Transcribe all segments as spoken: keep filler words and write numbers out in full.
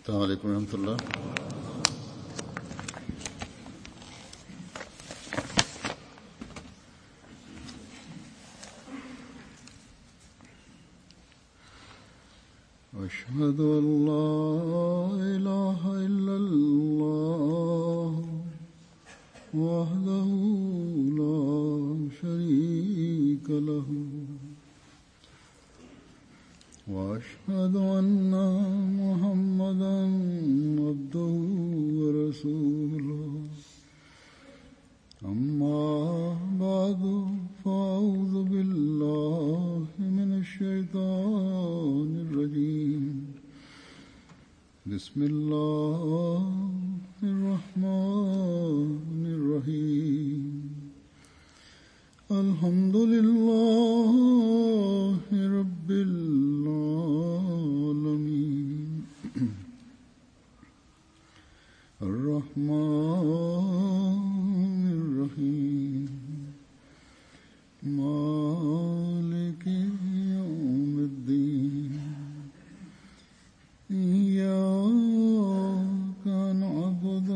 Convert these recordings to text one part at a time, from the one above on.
السلام عليكم ورحمة الله. أشهد أن لا إله إلا الله وحده لا شريك له وأشهد أن محمدا عبده ورسوله أما بعد فأعوذ بالله من الشيطان الرجيم بسم الله الرحمن الرحيم الحمد لله رب العالمين الرحمن الرحيم مالك يوم الدين إياك نعبد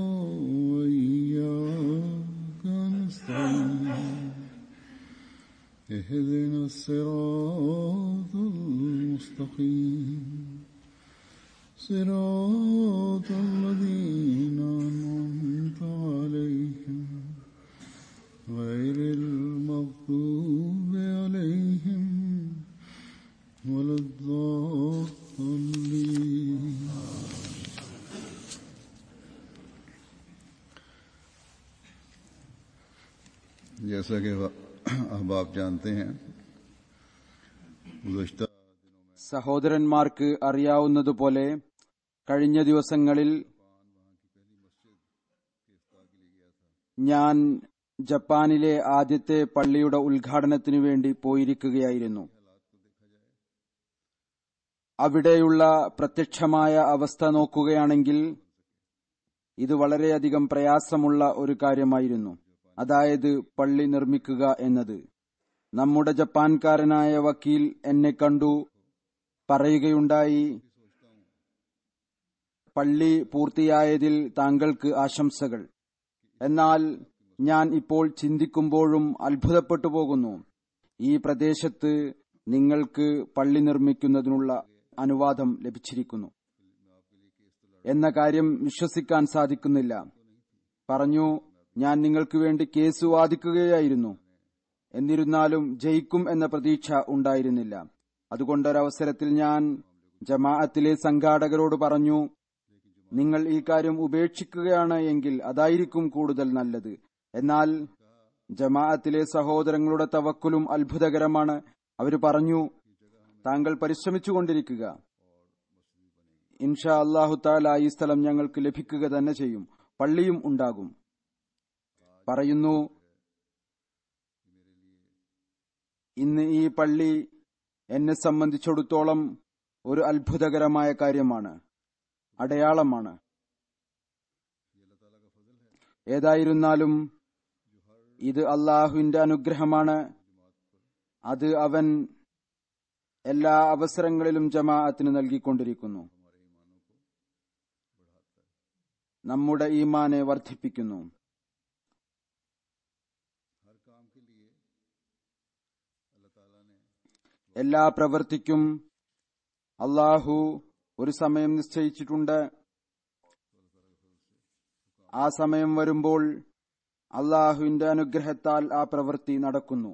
وإياك نستعين اهدنا الصراط المستقيم صراط الذين أنعمت عليهم غير المغضوب عليهم ولا الضالين. जैसा कि अहबाब जानते हैं गुज़श्ता സഹോദരന്മാർക്ക് അറിയാവുന്നതുപോലെ കഴിഞ്ഞ ദിവസങ്ങളിൽ ഞാൻ ജപ്പാനിലെ ആദ്യത്തെ പള്ളിയുടെ ഉദ്ഘാടനത്തിനു വേണ്ടി പോയിരിക്കുകയായിരുന്നു. അവിടെയുള്ള പ്രത്യക്ഷമായ അവസ്ഥ നോക്കുകയാണെങ്കിൽ ഇത് വളരെയധികം പ്രയാസമുള്ള ഒരു കാര്യമായിരുന്നു. അതായത് പള്ളി നിർമ്മിക്കുക എന്നത്. നമ്മുടെ ജപ്പാൻകാരനായ വക്കീൽ എന്നെ കണ്ടു പറയുകയുണ്ടായി, പള്ളി പൂർത്തിയായതിൽ താങ്കൾക്ക് ആശംസകൾ. എന്നാൽ ഞാൻ ഇപ്പോൾ ചിന്തിക്കുമ്പോഴും അത്ഭുതപ്പെട്ടു പോകുന്നു. ഈ പ്രദേശത്ത് നിങ്ങൾക്ക് പള്ളി നിർമ്മിക്കുന്നതിനുള്ള അനുവാദം ലഭിച്ചിരിക്കുന്നു എന്ന കാര്യം വിശ്വസിക്കാൻ സാധിക്കുന്നില്ല. പറഞ്ഞു, ഞാൻ നിങ്ങൾക്ക് വേണ്ടി കേസ് വാദിക്കുകയായിരുന്നു. എന്നിരുന്നാലും ജയിക്കും എന്ന പ്രതീക്ഷ ഉണ്ടായിരുന്നില്ല. അതുകൊണ്ടൊരവസരത്തിൽ ഞാൻ ജമാഅത്തിലെ സംഘാടകരോട് പറഞ്ഞു, നിങ്ങൾ ഈ കാര്യം ഉപേക്ഷിക്കുകയാണ് എങ്കിൽ അതായിരിക്കും കൂടുതൽ നല്ലത്. എന്നാൽ ജമാഅത്തിലെ സഹോദരങ്ങളുടെ തവക്കുലും അത്ഭുതകരമാണ്. അവർ പറഞ്ഞു, താങ്കൾ പരിശ്രമിച്ചുകൊണ്ടിരിക്കുക, ഇൻഷാ അല്ലാഹു തആല ഈ സ്ഥലം ഞങ്ങൾക്ക് ലഭിക്കുക തന്നെ ചെയ്യും, പള്ളിയും ഉണ്ടാകും. പറയുന്നു, ഇന്ന് ഈ പള്ളി എന്നെ സംബന്ധിച്ചിടത്തോളം ഒരു അത്ഭുതകരമായ കാര്യമാണ്, അടയാളമാണ്. ഏതായിരുന്നാലും ഇത് അള്ളാഹുവിന്റെ അനുഗ്രഹമാണ്. അത് അവൻ എല്ലാ അവസരങ്ങളിലും ജമാഅത്തിന് നൽകിക്കൊണ്ടിരിക്കുന്നു. നമ്മുടെ ഈമാനെ വർദ്ധിപ്പിക്കുന്നു. എല്ലാ പ്രവൃത്തിക്കും അള്ളാഹു ഒരു സമയം നിശ്ചയിച്ചിട്ടുണ്ട്. ആ സമയം വരുമ്പോൾ അള്ളാഹുവിന്റെ അനുഗ്രഹത്താൽ ആ പ്രവൃത്തി നടക്കുന്നു.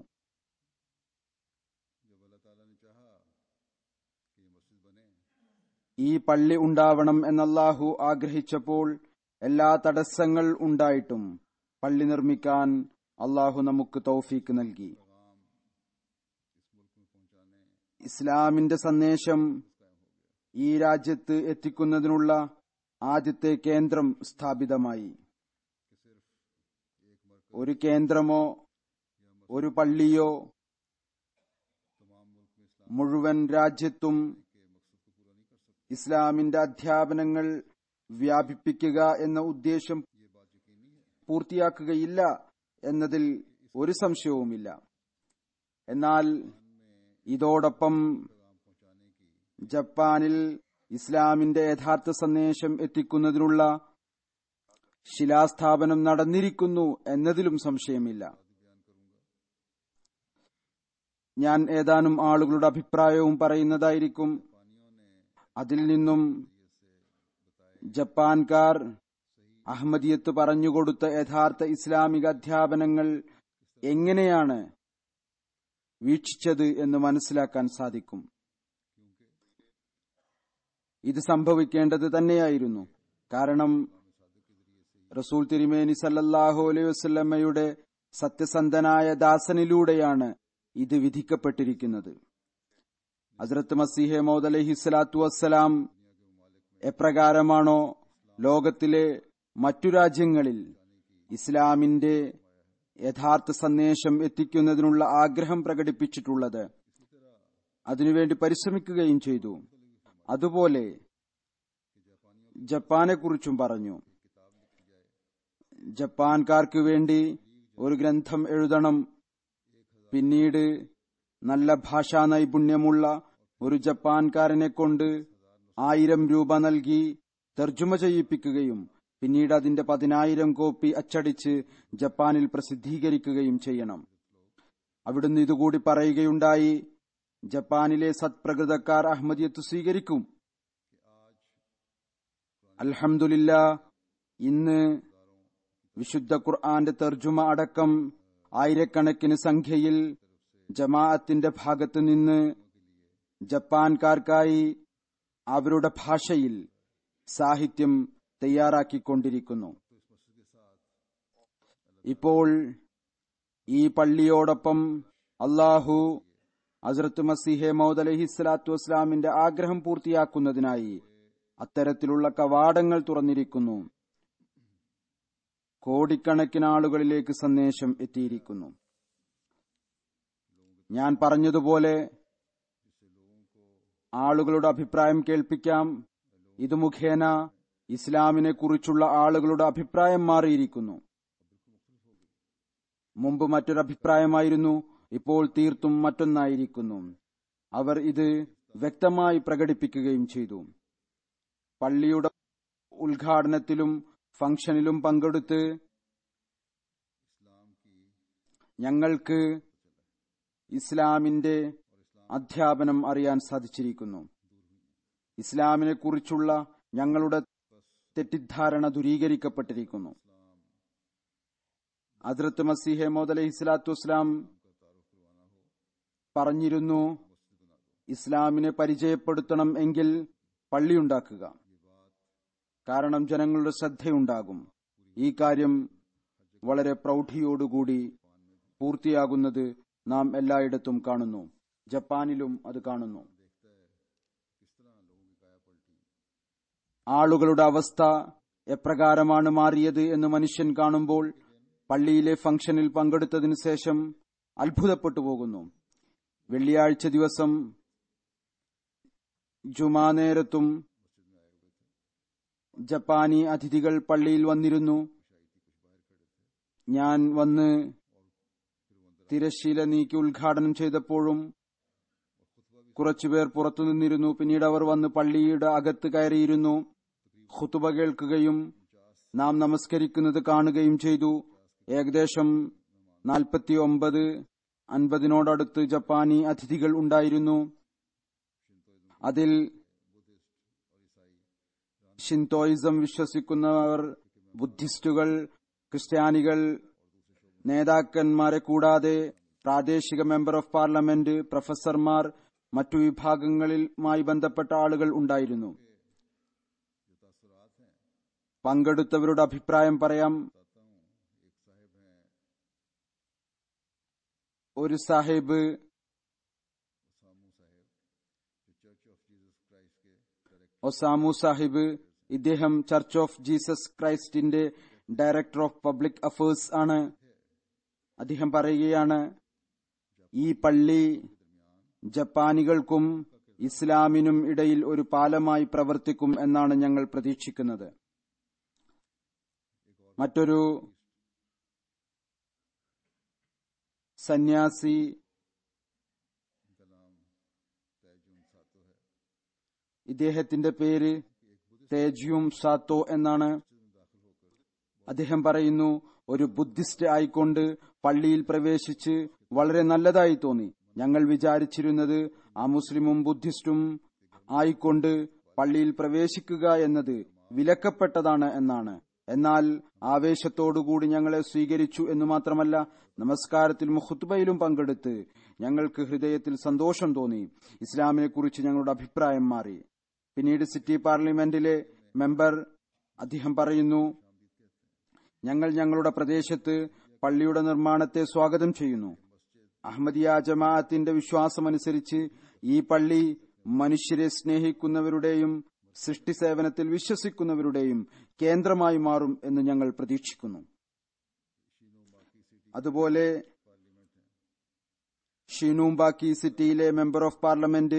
ഈ പള്ളി ഉണ്ടാവണം എന്നല്ലാഹു ആഗ്രഹിച്ചപ്പോൾ എല്ലാ തടസ്സങ്ങൾ ഉണ്ടായിട്ടും പള്ളി നിർമ്മിക്കാൻ അള്ളാഹു നമുക്ക് തൗഫീക്ക് നൽകി. ഇസ്ലാമിന്റെ സന്ദേശം ഈ രാജ്യത്ത് എത്തിക്കുന്നതിനുള്ള ആദ്യത്തെ കേന്ദ്രം സ്ഥാപിതമായി. ഒരു കേന്ദ്രമോ ഒരു പള്ളിയോ മുഴുവൻ രാജ്യത്തും ഇസ്ലാമിന്റെ അധ്യാപനങ്ങൾ വ്യാപിപ്പിക്കുക എന്ന ഉദ്ദേശം പൂർത്തിയാക്കുകയില്ല എന്നതിൽ ഒരു സംശയവുമില്ല. എന്നാൽ ഇതോടൊപ്പം ജപ്പാനിൽ ഇസ്ലാമിന്റെ യഥാർത്ഥ സന്ദേശം എത്തിക്കുന്നതിനുള്ള ശിലാസ്ഥാപനം നടന്നിരിക്കുന്നു എന്നതിലും സംശയമില്ല. ഞാൻ ഏതാനും ആളുകളുടെ അഭിപ്രായവും പറയുന്നതായിരിക്കും. അതിൽ നിന്നും ജപ്പാൻകാർ അഹമ്മദിയത്ത് പറഞ്ഞുകൊടുത്ത യഥാർത്ഥ ഇസ്ലാമിക അധ്യാപനങ്ങൾ എങ്ങനെയാണ് വീക്ഷിച്ചത് എന്ന് മനസ്സിലാക്കാൻ സാധിക്കും. ഇത് സംഭവിക്കേണ്ടത് തന്നെയായിരുന്നു. കാരണം റസൂൽ തിരുമേനി സല്ലല്ലാഹു അലൈഹി വസല്ലമയുടെ സത്യസന്ധനായ ദാസനിലൂടെയാണ് ഇത് വിധിക്കപ്പെട്ടിരിക്കുന്നത്. ഹസ്രത്ത് മസീഹ് മൗഊദ് അലൈഹിസ്സലാത്തു വസ്സലാം എപ്രകാരമാണോ ലോകത്തിലെ മറ്റു രാജ്യങ്ങളിൽ ഇസ്ലാമിന്റെ യഥാർത്ഥ സന്ദേശം എത്തിക്കുന്നതിനുള്ള ആഗ്രഹം പ്രകടിപ്പിച്ചിട്ടുള്ളത്, അതിനുവേണ്ടി പരിശ്രമിക്കുകയും ചെയ്തു, അതുപോലെ ജപ്പാനെക്കുറിച്ചും പറഞ്ഞു. ജപ്പാൻകാർക്ക് വേണ്ടി ഒരു ഗ്രന്ഥം എഴുതണം, പിന്നീട് നല്ല ഭാഷാ നൈപുണ്യമുള്ള ഒരു ജപ്പാൻകാരനെ കൊണ്ട് ആയിരം രൂപ നൽകി തർജുമ ചെയ്യിപ്പിക്കുകയും പിന്നീട് അതിന്റെ പതിനായിരം കോപ്പി അച്ചടിച്ച് ജപ്പാനിൽ പ്രസിദ്ധീകരിക്കുകയും ചെയ്യണം. അവിടുന്ന് ഇതുകൂടി പറയുകയുണ്ടായി, ജപ്പാനിലെ സത്പ്രകൃതക്കാർ അഹമ്മദിയത്ത് സ്വീകരിക്കും. അൽഹംദുലില്ലാ, ഇന്ന് വിശുദ്ധ ഖുർആന്റെ തർജുമ അടക്കം ആയിരക്കണക്കിന് സംഖ്യയിൽ ജമാഅത്തിന്റെ ഭാഗത്തു നിന്ന് ജപ്പാൻകാർക്കായി അവരുടെ ഭാഷയിൽ സാഹിത്യം തയ്യാറാക്കിക്കൊണ്ടിരിക്കുന്നു. ഇപ്പോൾ ഈ പള്ളിയോടൊപ്പം അല്ലാഹു ഹസ്രത്ത് മസീഹ് മൗഊദ് അലൈഹിസ്സലാത്തു വസ്സലാമിന്റെ ആഗ്രഹം പൂർത്തിയാക്കുന്നതിനായി അത്തരത്തിലുള്ള കവാടങ്ങൾ തുറന്നിരിക്കുന്നു. കോടിക്കണക്കിന് ആളുകളിലേക്ക് സന്ദേശം എത്തിയിരിക്കുന്നു. ഞാൻ പറഞ്ഞതുപോലെ ആളുകളുടെ അഭിപ്രായം കേൾപ്പിക്കാം. ഇത് മുഖേന ഇസ്ലാമിനെ കുറിച്ചുള്ള ആളുകളുടെ അഭിപ്രായം മാറിയിരിക്കുന്നു. മുമ്പ് മറ്റൊരഭിപ്രായമായിരുന്നു, ഇപ്പോൾ തീർത്തും മറ്റൊന്നായിരിക്കുന്നു. അവർ ഇത് വ്യക്തമായി പ്രകടിപ്പിക്കുകയും ചെയ്തു. പള്ളിയുടെ ഉദ്ഘാടനത്തിലും ഫംഗ്ഷനിലും പങ്കെടുത്ത് ഞങ്ങൾക്ക് ഇസ്ലാമിന്റെ അധ്യാപനം അറിയാൻ സാധിച്ചിരിക്കുന്നു. ഇസ്ലാമിനെ കുറിച്ചുള്ള ഞങ്ങളുടെ തെറ്റിദ്ധാരണ ദൂരീകരിക്കപ്പെട്ടിരിക്കുന്നു. ഹദ്രത്ത് മസീഹ് മൗഊദ് അലൈഹിസ്സലാത്തു വസ്സലാം പറഞ്ഞിരുന്നു, ഇസ്ലാമിനെ പരിചയപ്പെടുത്തണം എങ്കിൽ പള്ളിയുണ്ടാക്കുക, കാരണം ജനങ്ങളുടെ ശ്രദ്ധയുണ്ടാകും. ഈ കാര്യം വളരെ പ്രൗഢിയോടുകൂടി പൂർത്തിയാകുന്നത് നാം എല്ലായിടത്തും കാണുന്നു. ജപ്പാനിലും അത് കാണുന്നു. ആളുകളുടെ അവസ്ഥ എപ്രകാരമാണ് മാറിയത് എന്ന് മനുഷ്യൻ കാണുമ്പോൾ പള്ളിയിലെ ഫംഗ്ഷനിൽ പങ്കെടുത്തതിനു ശേഷം അത്ഭുതപ്പെട്ടു പോകുന്നു. വെള്ളിയാഴ്ച ദിവസം ജുമാ നേരത്തും ജപ്പാനി അതിഥികൾ പള്ളിയിൽ വന്നിരുന്നു. ഞാൻ വന്ന് തിരശ്ശീല നീക്കി ഉദ്ഘാടനം ചെയ്തപ്പോഴും കുറച്ചുപേർ പുറത്തുനിന്നിരുന്നു. പിന്നീട് അവർ വന്ന് പള്ളിയുടെ അകത്ത് കയറിയിരുന്നു. ഖുതുബ കേൾക്കുകയും നാം നമസ്കരിക്കുന്നത് കാണുകയും ചെയ്തു. ഏകദേശം നാൽപ്പത്തി ഒമ്പത് അൻപതിനോടടുത്ത് ജപ്പാനി അതിഥികൾ ഉണ്ടായിരുന്നു. അതിൽ ഷിൻതോയിസം വിശ്വസിക്കുന്നവർ, ബുദ്ധിസ്റ്റുകൾ, ക്രിസ്ത്യാനികൾ, നേതാക്കന്മാരെ കൂടാതെ പ്രാദേശിക മെമ്പർ ഓഫ് പാർലമെന്റ്, പ്രൊഫസർമാർ, മറ്റു വിഭാഗങ്ങളുമായി ബന്ധപ്പെട്ട ആളുകൾ ഉണ്ടായിരുന്നു. പങ്കെടുത്തവരുടെ അഭിപ്രായം പറയാം. ഒരു സാഹിബ് ഒസാമു സാഹിബ്, ഇദ്ദേഹം ചർച്ച് ഓഫ് ജീസസ് ക്രൈസ്റ്റിന്റെ ഡയറക്ടർ ഓഫ് പബ്ലിക് അഫയേഴ്സ് ആണ്. അദ്ദേഹം പറയുകയാണ്, ഈ പള്ളി ജപ്പാനികൾക്കും ഇസ്ലാമിനും ഇടയിൽ ഒരു പാലമായി പ്രവർത്തിക്കും എന്നാണ് ഞങ്ങൾ പ്രതീക്ഷിക്കുന്നത്. മറ്റൊരു സന്യാസി ഇദ്ദേഹത്തിന്റെ പേര് തേജ്യൂം സാത്തോ എന്നാണ്. അദ്ദേഹം പറയുന്നു, ഒരു ബുദ്ധിസ്റ്റ് ആയിക്കൊണ്ട് പള്ളിയിൽ പ്രവേശിച്ച് വളരെ നല്ലതായി തോന്നി. ഞങ്ങൾ വിചാരിച്ചിരുന്നത് ആ മുസ്ലിമും ബുദ്ധിസ്റ്റും ആയിക്കൊണ്ട് പള്ളിയിൽ പ്രവേശിക്കുക എന്നത് വിലക്കപ്പെട്ടതാണ് എന്നാണ്. എന്നാൽ ആവേശത്തോടുകൂടി ഞങ്ങളെ സ്വീകരിച്ചു എന്നു മാത്രമല്ല, നമസ്കാരത്തിലും ഖുത്ബയിലും പങ്കെടുത്ത് ഞങ്ങൾക്ക് ഹൃദയത്തിൽ സന്തോഷം തോന്നി. ഇസ്ലാമിനെ കുറിച്ച് ഞങ്ങളുടെ അഭിപ്രായം മാറി. പിന്നീട് സിറ്റി പാർലമെന്റിലെ മെമ്പർ അദ്ദേഹം പറയുന്നു, ഞങ്ങൾ ഞങ്ങളുടെ പ്രദേശത്ത് പള്ളിയുടെ നിർമ്മാണത്തെ സ്വാഗതം ചെയ്യുന്നു. അഹമ്മദിയ ജമാഅത്തിന്റെ വിശ്വാസമനുസരിച്ച് ഈ പള്ളി മനുഷ്യരെ സ്നേഹിക്കുന്നവരുടെയും സൃഷ്ടി സേവനത്തിൽ വിശ്വസിക്കുന്നവരുടെയും കേന്ദ്രമായി മാറും എന്ന് ഞങ്ങൾ പ്രതീക്ഷിക്കുന്നു. അതുപോലെ ഷീനൂംബാക്കി സിറ്റിയിലെ മെമ്പർ ഓഫ് പാർലമെന്റ്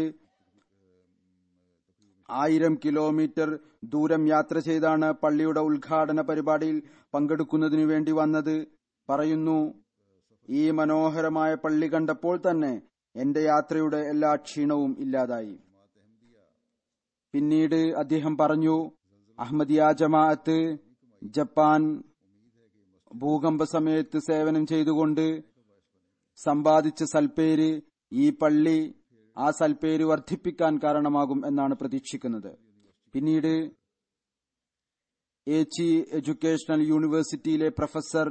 ആയിരം കിലോമീറ്റർ ദൂരം യാത്ര ചെയ്താണ് പള്ളിയുടെ ഉദ്ഘാടന പരിപാടിയിൽ പങ്കെടുക്കുന്നതിനു വേണ്ടി വന്നത്. പറയുന്നു, ഈ മനോഹരമായ പള്ളി കണ്ടപ്പോൾ തന്നെ എന്റെ യാത്രയുടെ എല്ലാ ക്ഷീണവും ഇല്ലാതായി. പിന്നീട് അദ്ദേഹം പറഞ്ഞു, അഹമ്മദിയ ജമാഅത്ത് ജപ്പാൻ ഭൂകമ്പ സമയത്ത് സേവനം ചെയ്തുകൊണ്ട് സമ്പാദിച്ച സൽപ്പേര് ഈ പള്ളി ആ സൽപ്പേര് വർദ്ധിപ്പിക്കാൻ കാരണമാകും എന്നാണ് പ്രതീക്ഷിക്കുന്നത്. പിന്നീട് ഏച്ചി എഡ്യൂക്കേഷണൽ യൂണിവേഴ്സിറ്റിയിലെ പ്രൊഫസർ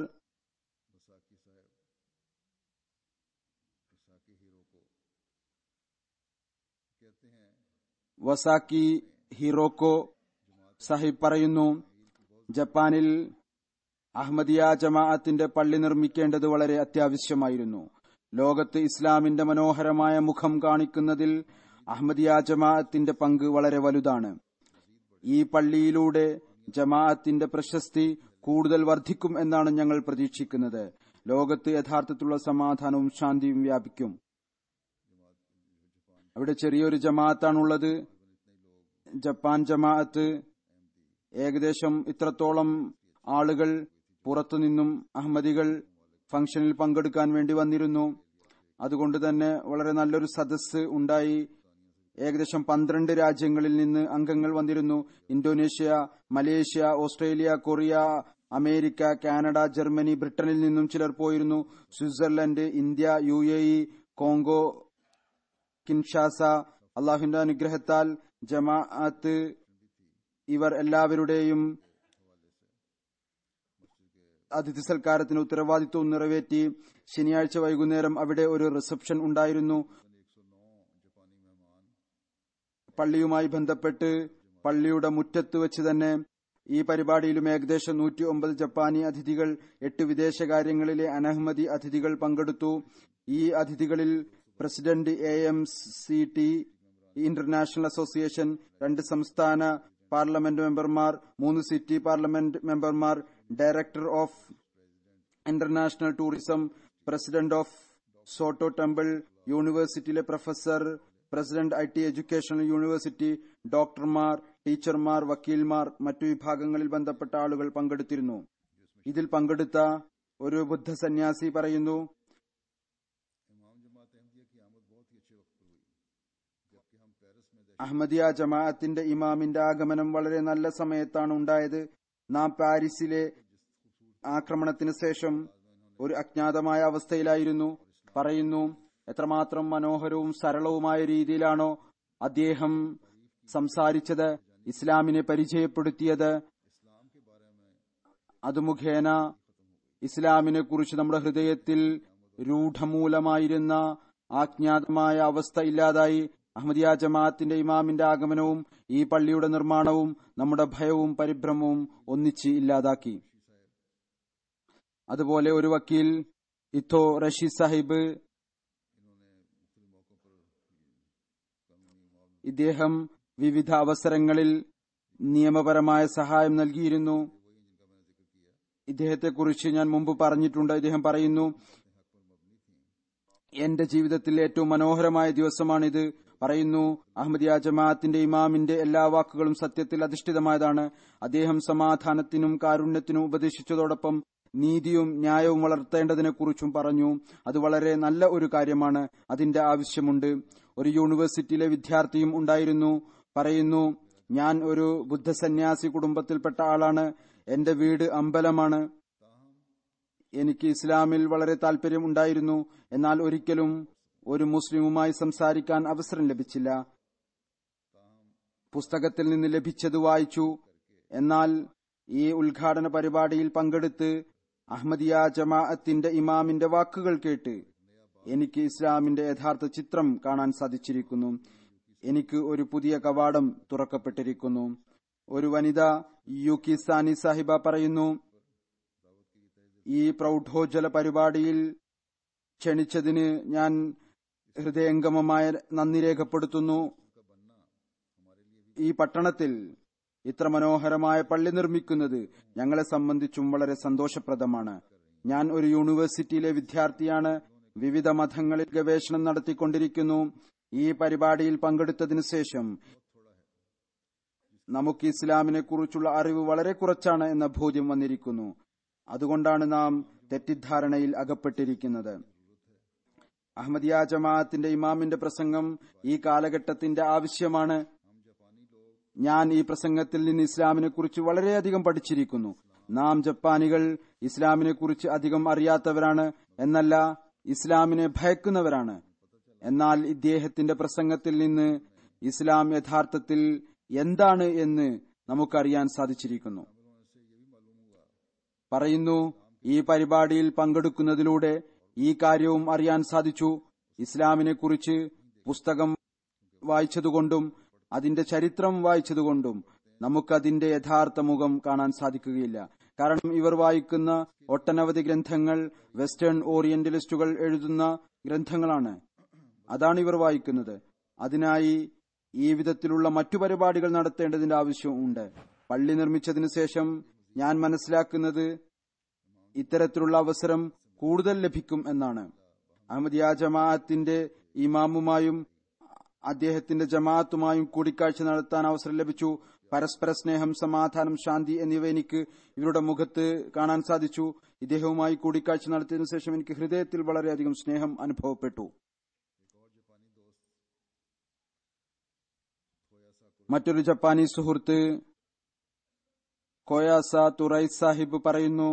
വസാക്കി ഹിറോക്കോ സാഹിബ് പറയുന്നു, ജപ്പാനിൽ അഹമ്മദിയ ജമാഅത്തിന്റെ പള്ളി നിർമ്മിക്കേണ്ടത് വളരെ അത്യാവശ്യമായിരുന്നു. ലോകത്ത് ഇസ്ലാമിന്റെ മനോഹരമായ മുഖം കാണിക്കുന്നതിൽ അഹമ്മദിയ ജമാഅത്തിന്റെ പങ്ക് വളരെ വലുതാണ്. ഈ പള്ളിയിലൂടെ ജമാഅത്തിന്റെ പ്രശസ്തി കൂടുതൽ വർദ്ധിക്കും എന്നാണ് ഞങ്ങൾ പ്രതീക്ഷിക്കുന്നത്. ലോകത്ത് യഥാർത്ഥത്തിലുള്ള സമാധാനവും ശാന്തിയും വ്യാപിക്കും. അവിടെ ചെറിയൊരു ജമാഅത്താണുള്ളത്. ജപ്പാൻ ജമാഅത്ത് ഏകദേശം ഇത്രത്തോളം ആളുകൾ പുറത്തുനിന്നും അഹമ്മദികൾ ഫംഗ്ഷനിൽ പങ്കെടുക്കാൻ വേണ്ടി വന്നിരുന്നു. അതുകൊണ്ട് തന്നെ വളരെ നല്ലൊരു സദസ്സ് ഉണ്ടായി. ഏകദേശം പന്ത്രണ്ട് രാജ്യങ്ങളിൽ നിന്ന് അംഗങ്ങൾ വന്നിരുന്നു. Indonesia, Malaysia, Australia, Korea, America, Canada, ജർമ്മനി, ബ്രിട്ടനിൽ നിന്നും ചിലർ പോയിരുന്നു. Switzerland, India, U A E, Congo, Kinshasa. അള്ളാഹുവിന്റെ അനുഗ്രഹത്താൽ ജമാഅത്ത് ഇവർ എല്ലാവരുടെയും അതിഥി സൽക്കാരത്തിന് ഉത്തരവാദിത്വം നിറവേറ്റി. ശനിയാഴ്ച വൈകുന്നേരം അവിടെ ഒരു റിസപ്ഷൻ ഉണ്ടായിരുന്നു. പള്ളിയുമായി ബന്ധപ്പെട്ട് പള്ളിയുടെ മുറ്റത്ത് വെച്ച് തന്നെ ഈ പരിപാടിയിലും ഏകദേശം നൂറ്റി ഒമ്പത് ജപ്പാനി അതിഥികൾ, എട്ട് വിദേശകാര്യങ്ങളിലെ അനഹമ്മദി അതിഥികൾ പങ്കെടുത്തു. ഈ അതിഥികളിൽ president A M C T international association, രണ്ട് സംസ്ഥാന പാർലമെന്റ് മെമ്പർമാർ, മൂന്ന് സിറ്റി പാർലമെന്റ് മെമ്പർമാർ, director of international tourism, president of Soto temple യൂണിവേഴ്സിറ്റിയിലെ പ്രൊഫസർ, president I T educational university, ഡോക്ടർമാർ, ടീച്ചർമാർ, വക്കീൽമാർ, മറ്റു വിഭാഗങ്ങളിൽ ബന്ധപ്പെട്ട ആളുകൾ പങ്കെടുത്തിരുന്നു. ഇതിൽ പങ്കെടുത്ത ഒരു ബുദ്ധ സന്യാസി പറയുന്നു, അഹമ്മദിയ ജമാഅത്തിന്റെ ഇമാമിന്റെ ആഗമനം വളരെ നല്ല സമയത്താണ് ഉണ്ടായത്. നാം പാരീസിലെ ആക്രമണത്തിന് ശേഷം ഒരു അജ്ഞാതമായ അവസ്ഥയിലായിരുന്നു. പറയുന്നു, എത്രമാത്രം മനോഹരവും സരളവുമായ രീതിയിലാണോ അദ്ദേഹം സംസാരിച്ചത്, ഇസ്ലാമിനെ പരിചയപ്പെടുത്തിയത്. അത് മുഖേന ഇസ്ലാമിനെ കുറിച്ച് നമ്മുടെ ഹൃദയത്തിൽ രൂഢമൂലമായിരുന്ന അജ്ഞാതമായ അവസ്ഥ ഇല്ലാതായി. അഹമ്മദിയ ജമാഅത്തിന്റെ ഇമാമിന്റെ ആഗമനവും ഈ പള്ളിയുടെ നിർമ്മാണവും നമ്മുടെ ഭയവും പരിഭ്രമവും ഒന്നിച്ച് ഇല്ലാതാക്കി. അതുപോലെ ഒരു വക്കീൽ ഇത്തോ റഷീദ് സാഹിബ്, ഇദ്ദേഹം വിവിധ അവസരങ്ങളിൽ നിയമപരമായ സഹായം നൽകിയിരുന്നു. ഇദ്ദേഹത്തെക്കുറിച്ച് ഞാൻ മുമ്പ് പറഞ്ഞിട്ടുണ്ട്. ഇദ്ദേഹം പറയുന്നു, എന്റെ ജീവിതത്തിൽ ഏറ്റവും മനോഹരമായ ദിവസമാണിത്. പറയുന്നു, അഹമ്മദിയ ജമാഅത്തിന്റെ ഇമാമിന്റെ എല്ലാ വാക്കുകളും സത്യത്തിൽ അധിഷ്ഠിതമായതാണ്. അദ്ദേഹം സമാധാനത്തിനും കാരുണ്യത്തിനും ഉപദേശിച്ചതോടൊപ്പം നീതിയും ന്യായവും വളർത്തേണ്ടതിനെക്കുറിച്ചും പറഞ്ഞു. അത് വളരെ നല്ല ഒരു കാര്യമാണ്. അതിന്റെ ആവശ്യമുണ്ട്. ഒരു യൂണിവേഴ്സിറ്റിയിലെ വിദ്യാർത്ഥിയും ഉണ്ടായിരുന്നു. പറയുന്നു, ഞാൻ ഒരു ബുദ്ധസന്യാസി കുടുംബത്തിൽപ്പെട്ട ആളാണ്. എന്റെ വീട് അമ്പലമാണ്. എനിക്ക് ഇസ്ലാമിൽ വളരെ താല്പര്യം ഉണ്ടായിരുന്നു. എന്നാൽ ഒരിക്കലും ഒരു മുസ്ലിമുമായി സംസാരിക്കാൻ അവസരം ലഭിച്ചില്ല. പുസ്തകത്തിൽ നിന്ന് ലഭിച്ചത് വായിച്ചു. എന്നാൽ ഈ ഉദ്ഘാടന പരിപാടിയിൽ പങ്കെടുത്ത് അഹമ്മദിയ ജമാഅത്തിന്റെ ഇമാമിന്റെ വാക്കുകൾ കേട്ട് എനിക്ക് ഇസ്ലാമിന്റെ യഥാർത്ഥ ചിത്രം കാണാൻ സാധിച്ചിരിക്കുന്നു. എനിക്ക് ഒരു പുതിയ കവാടം തുറക്കപ്പെട്ടിരിക്കുന്നു. ഒരു വനിത യുകിസാനി സാഹിബ പറയുന്നു, ഈ പ്രൗഢോജ്വല പരിപാടിയിൽ ക്ഷണിച്ചതിന് ഞാൻ ഹൃദയംഗമമായ നന്ദി രേഖപ്പെടുത്തുന്നു. ഈ പട്ടണത്തിൽ ഇത്ര മനോഹരമായ പള്ളി നിർമ്മിക്കുന്നത് ഞങ്ങളെ സംബന്ധിച്ചും വളരെ സന്തോഷപ്രദമാണ്. ഞാൻ ഒരു യൂണിവേഴ്സിറ്റിയിലെ വിദ്യാർത്ഥിയാണ്. വിവിധ മതങ്ങളിൽ ഗവേഷണം നടത്തിക്കൊണ്ടിരിക്കുന്നു. ഈ പരിപാടിയിൽ പങ്കെടുത്തതിനു ശേഷം നമുക്ക് ഇസ്ലാമിനെ കുറിച്ചുള്ള അറിവ് വളരെ കുറച്ചാണ് എന്ന ബോധ്യം വന്നിരിക്കുന്നു. അതുകൊണ്ടാണ് നാം തെറ്റിദ്ധാരണയിൽ അകപ്പെട്ടിരിക്കുന്നത്. അഹമ്മദിയ ജമാഅത്തിന്റെ ഇമാമിന്റെ പ്രസംഗം ഈ കാലഘട്ടത്തിന്റെ ആവശ്യമാണ്. ഞാൻ ഈ പ്രസംഗത്തിൽ നിന്ന് ഇസ്ലാമിനെ കുറിച്ച് വളരെയധികം പഠിച്ചിരിക്കുന്നു. നാം ജപ്പാനികൾ ഇസ്ലാമിനെ കുറിച്ച് അധികം അറിയാത്തവരാണ് എന്നല്ല, ഇസ്ലാമിനെ ഭയക്കുന്നവരാണ്. എന്നാൽ ഇദ്ദേഹത്തിന്റെ പ്രസംഗത്തിൽ നിന്ന് ഇസ്ലാം യഥാർത്ഥത്തിൽ എന്താണ് എന്ന് നമുക്കറിയാൻ സാധിച്ചിരിക്കുന്നു. പറയുന്നു, ഈ പരിപാടിയിൽ പങ്കെടുക്കുന്നതിലൂടെ ഈ കാര്യവും അറിയാൻ സാധിച്ചു. ഇസ്ലാമിനെ കുറിച്ച് പുസ്തകം വായിച്ചതുകൊണ്ടും അതിന്റെ ചരിത്രം വായിച്ചതുകൊണ്ടും നമുക്കതിന്റെ യഥാർത്ഥ മുഖം കാണാൻ സാധിക്കുകയില്ല. കാരണം ഇവർ വായിക്കുന്ന ഒട്ടനവധി ഗ്രന്ഥങ്ങൾ വെസ്റ്റേൺ ഓറിയന്റലിസ്റ്റുകൾ എഴുതുന്ന ഗ്രന്ഥങ്ങളാണ്. അതാണ് ഇവർ വായിക്കുന്നത്. അതിനായി ഈ വിധത്തിലുള്ള മറ്റു പരിപാടികൾ നടത്തേണ്ടതിന്റെ ആവശ്യമുണ്ട്. പള്ളി നിർമ്മിച്ചതിനു ശേഷം ഞാൻ മനസ്സിലാക്കുന്നത് ഇത്തരത്തിലുള്ള അവസരം കൂടുതൽ ലഭിക്കും എന്നാണ്. അഹമ്മദിയ ജമാഅത്തിന്റെ ഇമാമുമായും അദ്ദേഹത്തിന്റെ ജമാഅത്തുമായും കൂടിക്കാഴ്ച നടത്താൻ അവസരം ലഭിച്ചു. പരസ്പര സ്നേഹം, സമാധാനം, ശാന്തി എന്നിവ എനിക്ക് ഇവരുടെ മുഖത്ത് കാണാൻ സാധിച്ചു. ഇദ്ദേഹവുമായി കൂടിക്കാഴ്ച നടത്തിയതിനു ശേഷം എനിക്ക് ഹൃദയത്തിൽ വളരെയധികം സ്നേഹം അനുഭവപ്പെട്ടു. മറ്റൊരു ജപ്പാനീസ് സുഹൃത്ത് കോയാസ തുറൈ സാഹിബ് പറയുന്നു,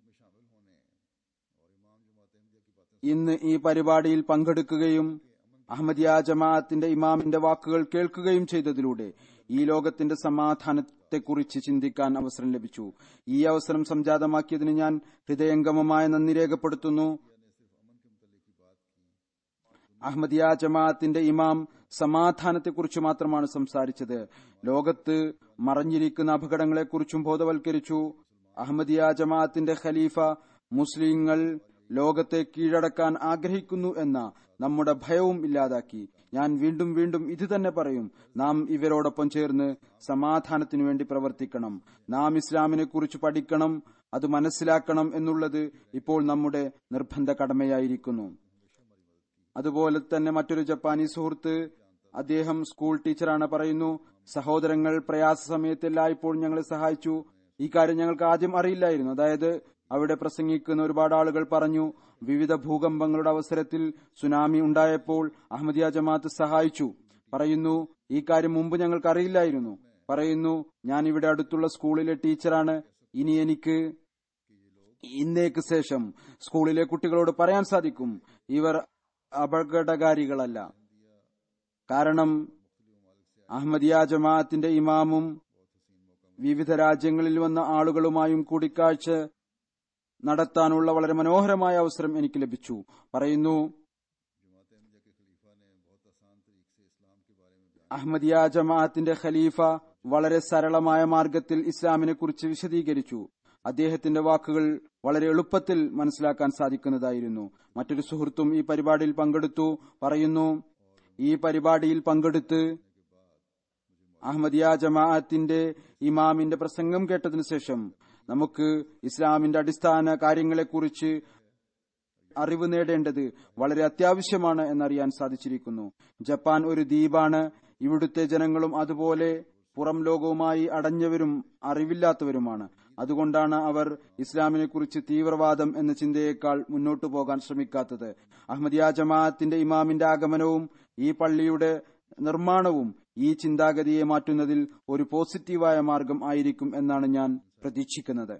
ഇന്ന് ഈ പരിപാടിയിൽ പങ്കെടുക്കുകയും അഹമ്മദിയ ജമാഅത്തിന്റെ ഇമാമിന്റെ വാക്കുകൾ കേൾക്കുകയും ചെയ്തതിലൂടെ ഈ ലോകത്തിന്റെ സമാധാനത്തെക്കുറിച്ച് ചിന്തിക്കാൻ അവസരം ലഭിച്ചു. ഈ അവസരം സംജാതമാക്കിയതിന് ഞാൻ ഹൃദയംഗമമായ നന്ദി രേഖപ്പെടുത്തുന്നു. അഹമ്മദിയ ജമാഅത്തിന്റെ ഇമാം സമാധാനത്തെക്കുറിച്ച് മാത്രമാണ് സംസാരിച്ചത്. ലോകത്ത് മറഞ്ഞിരിക്കുന്ന അപകടങ്ങളെക്കുറിച്ചും ബോധവൽക്കരിച്ചു. അഹമ്മദിയ ജമാഅത്തിന്റെ ഖലീഫ മുസ്ലിങ്ങൾ ലോകത്തെ കീഴടക്കാൻ ആഗ്രഹിക്കുന്നു എന്ന നമ്മുടെ ഭയവും ഇല്ലാതാക്കി. ഞാൻ വീണ്ടും വീണ്ടും ഇത് തന്നെ പറയും, നാം ഇവരോടൊപ്പം ചേർന്ന് സമാധാനത്തിനു വേണ്ടി പ്രവർത്തിക്കണം. നാം ഇസ്ലാമിനെ കുറിച്ച് പഠിക്കണം, അത് മനസ്സിലാക്കണം എന്നുള്ളത് ഇപ്പോൾ നമ്മുടെ നിർബന്ധ കടമയായിരിക്കുന്നു. അതുപോലെ തന്നെ മറ്റൊരു ജപ്പാനീസ് സുഹൃത്ത്, അദ്ദേഹം സ്കൂൾ ടീച്ചറാണ്, പറയുന്നു, സഹോദരങ്ങൾ പ്രയാസ സമയത്ത് എല്ലായ്പ്പോഴും ഞങ്ങളെ സഹായിച്ചു. ഈ കാര്യം ഞങ്ങൾക്ക് ആദ്യം അറിയില്ലായിരുന്നു. അതായത് അവിടെ പ്രസംഗിക്കുന്ന ഒരുപാട് ആളുകൾ പറഞ്ഞു, വിവിധ ഭൂകമ്പങ്ങളുടെ അവസരത്തിൽ സുനാമി ഉണ്ടായപ്പോൾ അഹമ്മദിയ ജമാഅത്ത് സഹായിച്ചു. പറയുന്നു, ഈ കാര്യം മുമ്പ് ഞങ്ങൾക്ക് അറിയില്ലായിരുന്നു. പറയുന്നു, ഞാൻ ഇവിടെ അടുത്തുള്ള സ്കൂളിലെ ടീച്ചറാണ്. ഇനി എനിക്ക് ഇന്നേക്ക് ശേഷം സ്കൂളിലെ കുട്ടികളോട് പറയാൻ സാധിക്കും, ഇവർ അപകടകാരികളല്ല. കാരണം അഹമ്മദിയ ജമാഅത്തിന്റെ ഇമാമും വിവിധ രാജ്യങ്ങളിൽ വന്ന ആളുകളുമായും കൂടിക്കാഴ്ച നടത്താനുള്ള വളരെ മനോഹരമായ അവസരം എനിക്ക് ലഭിച്ചു. പറയുന്നു, അഹമ്മദിയ ജമാഅത്തിന്റെ ഖലീഫ വളരെ സരളമായ മാർഗത്തിൽ ഇസ്ലാമിനെ കുറിച്ച് വിശദീകരിച്ചു. അദ്ദേഹത്തിന്റെ വാക്കുകൾ വളരെ എളുപ്പത്തിൽ മനസ്സിലാക്കാൻ സാധിക്കുന്നതായിരുന്നു. മറ്റൊരു സുഹൃത്തും ഈ പരിപാടിയിൽ പങ്കെടുത്തു. പറയുന്നു, ഈ പരിപാടിയിൽ പങ്കെടുത്ത് അഹമ്മദിയ ജമാഅത്തിന്റെ ഇമാമിന്റെ പ്രസംഗം കേട്ടതിനു ശേഷം നമുക്ക് ഇസ്ലാമിന്റെ അടിസ്ഥാന കാര്യങ്ങളെക്കുറിച്ച് അറിവ് നേടേണ്ടത് വളരെ അത്യാവശ്യമാണ് എന്നറിയാൻ സാധിച്ചിരിക്കുന്നു. ജപ്പാൻ ഒരു ദ്വീപാണ്. ഇവിടുത്തെ ജനങ്ങളും അതുപോലെ പുറം ലോകവുമായി അടഞ്ഞവരും അറിവില്ലാത്തവരുമാണ്. അതുകൊണ്ടാണ് അവർ ഇസ്ലാമിനെ കുറിച്ച് തീവ്രവാദം എന്ന ചിന്തയേക്കാൾ മുന്നോട്ടു പോകാൻ ശ്രമിക്കാത്തത്. അഹമ്മദിയ ജമാഅത്തിന്റെ ഇമാമിന്റെ ആഗമനവും ഈ പള്ളിയുടെ നിർമ്മാണവും ഈ ചിന്താഗതിയെ മാറ്റുന്നതിൽ ഒരു പോസിറ്റീവായ മാർഗം ആയിരിക്കും എന്നാണ് ഞാൻ പ്രതീക്ഷിക്കുന്നത്.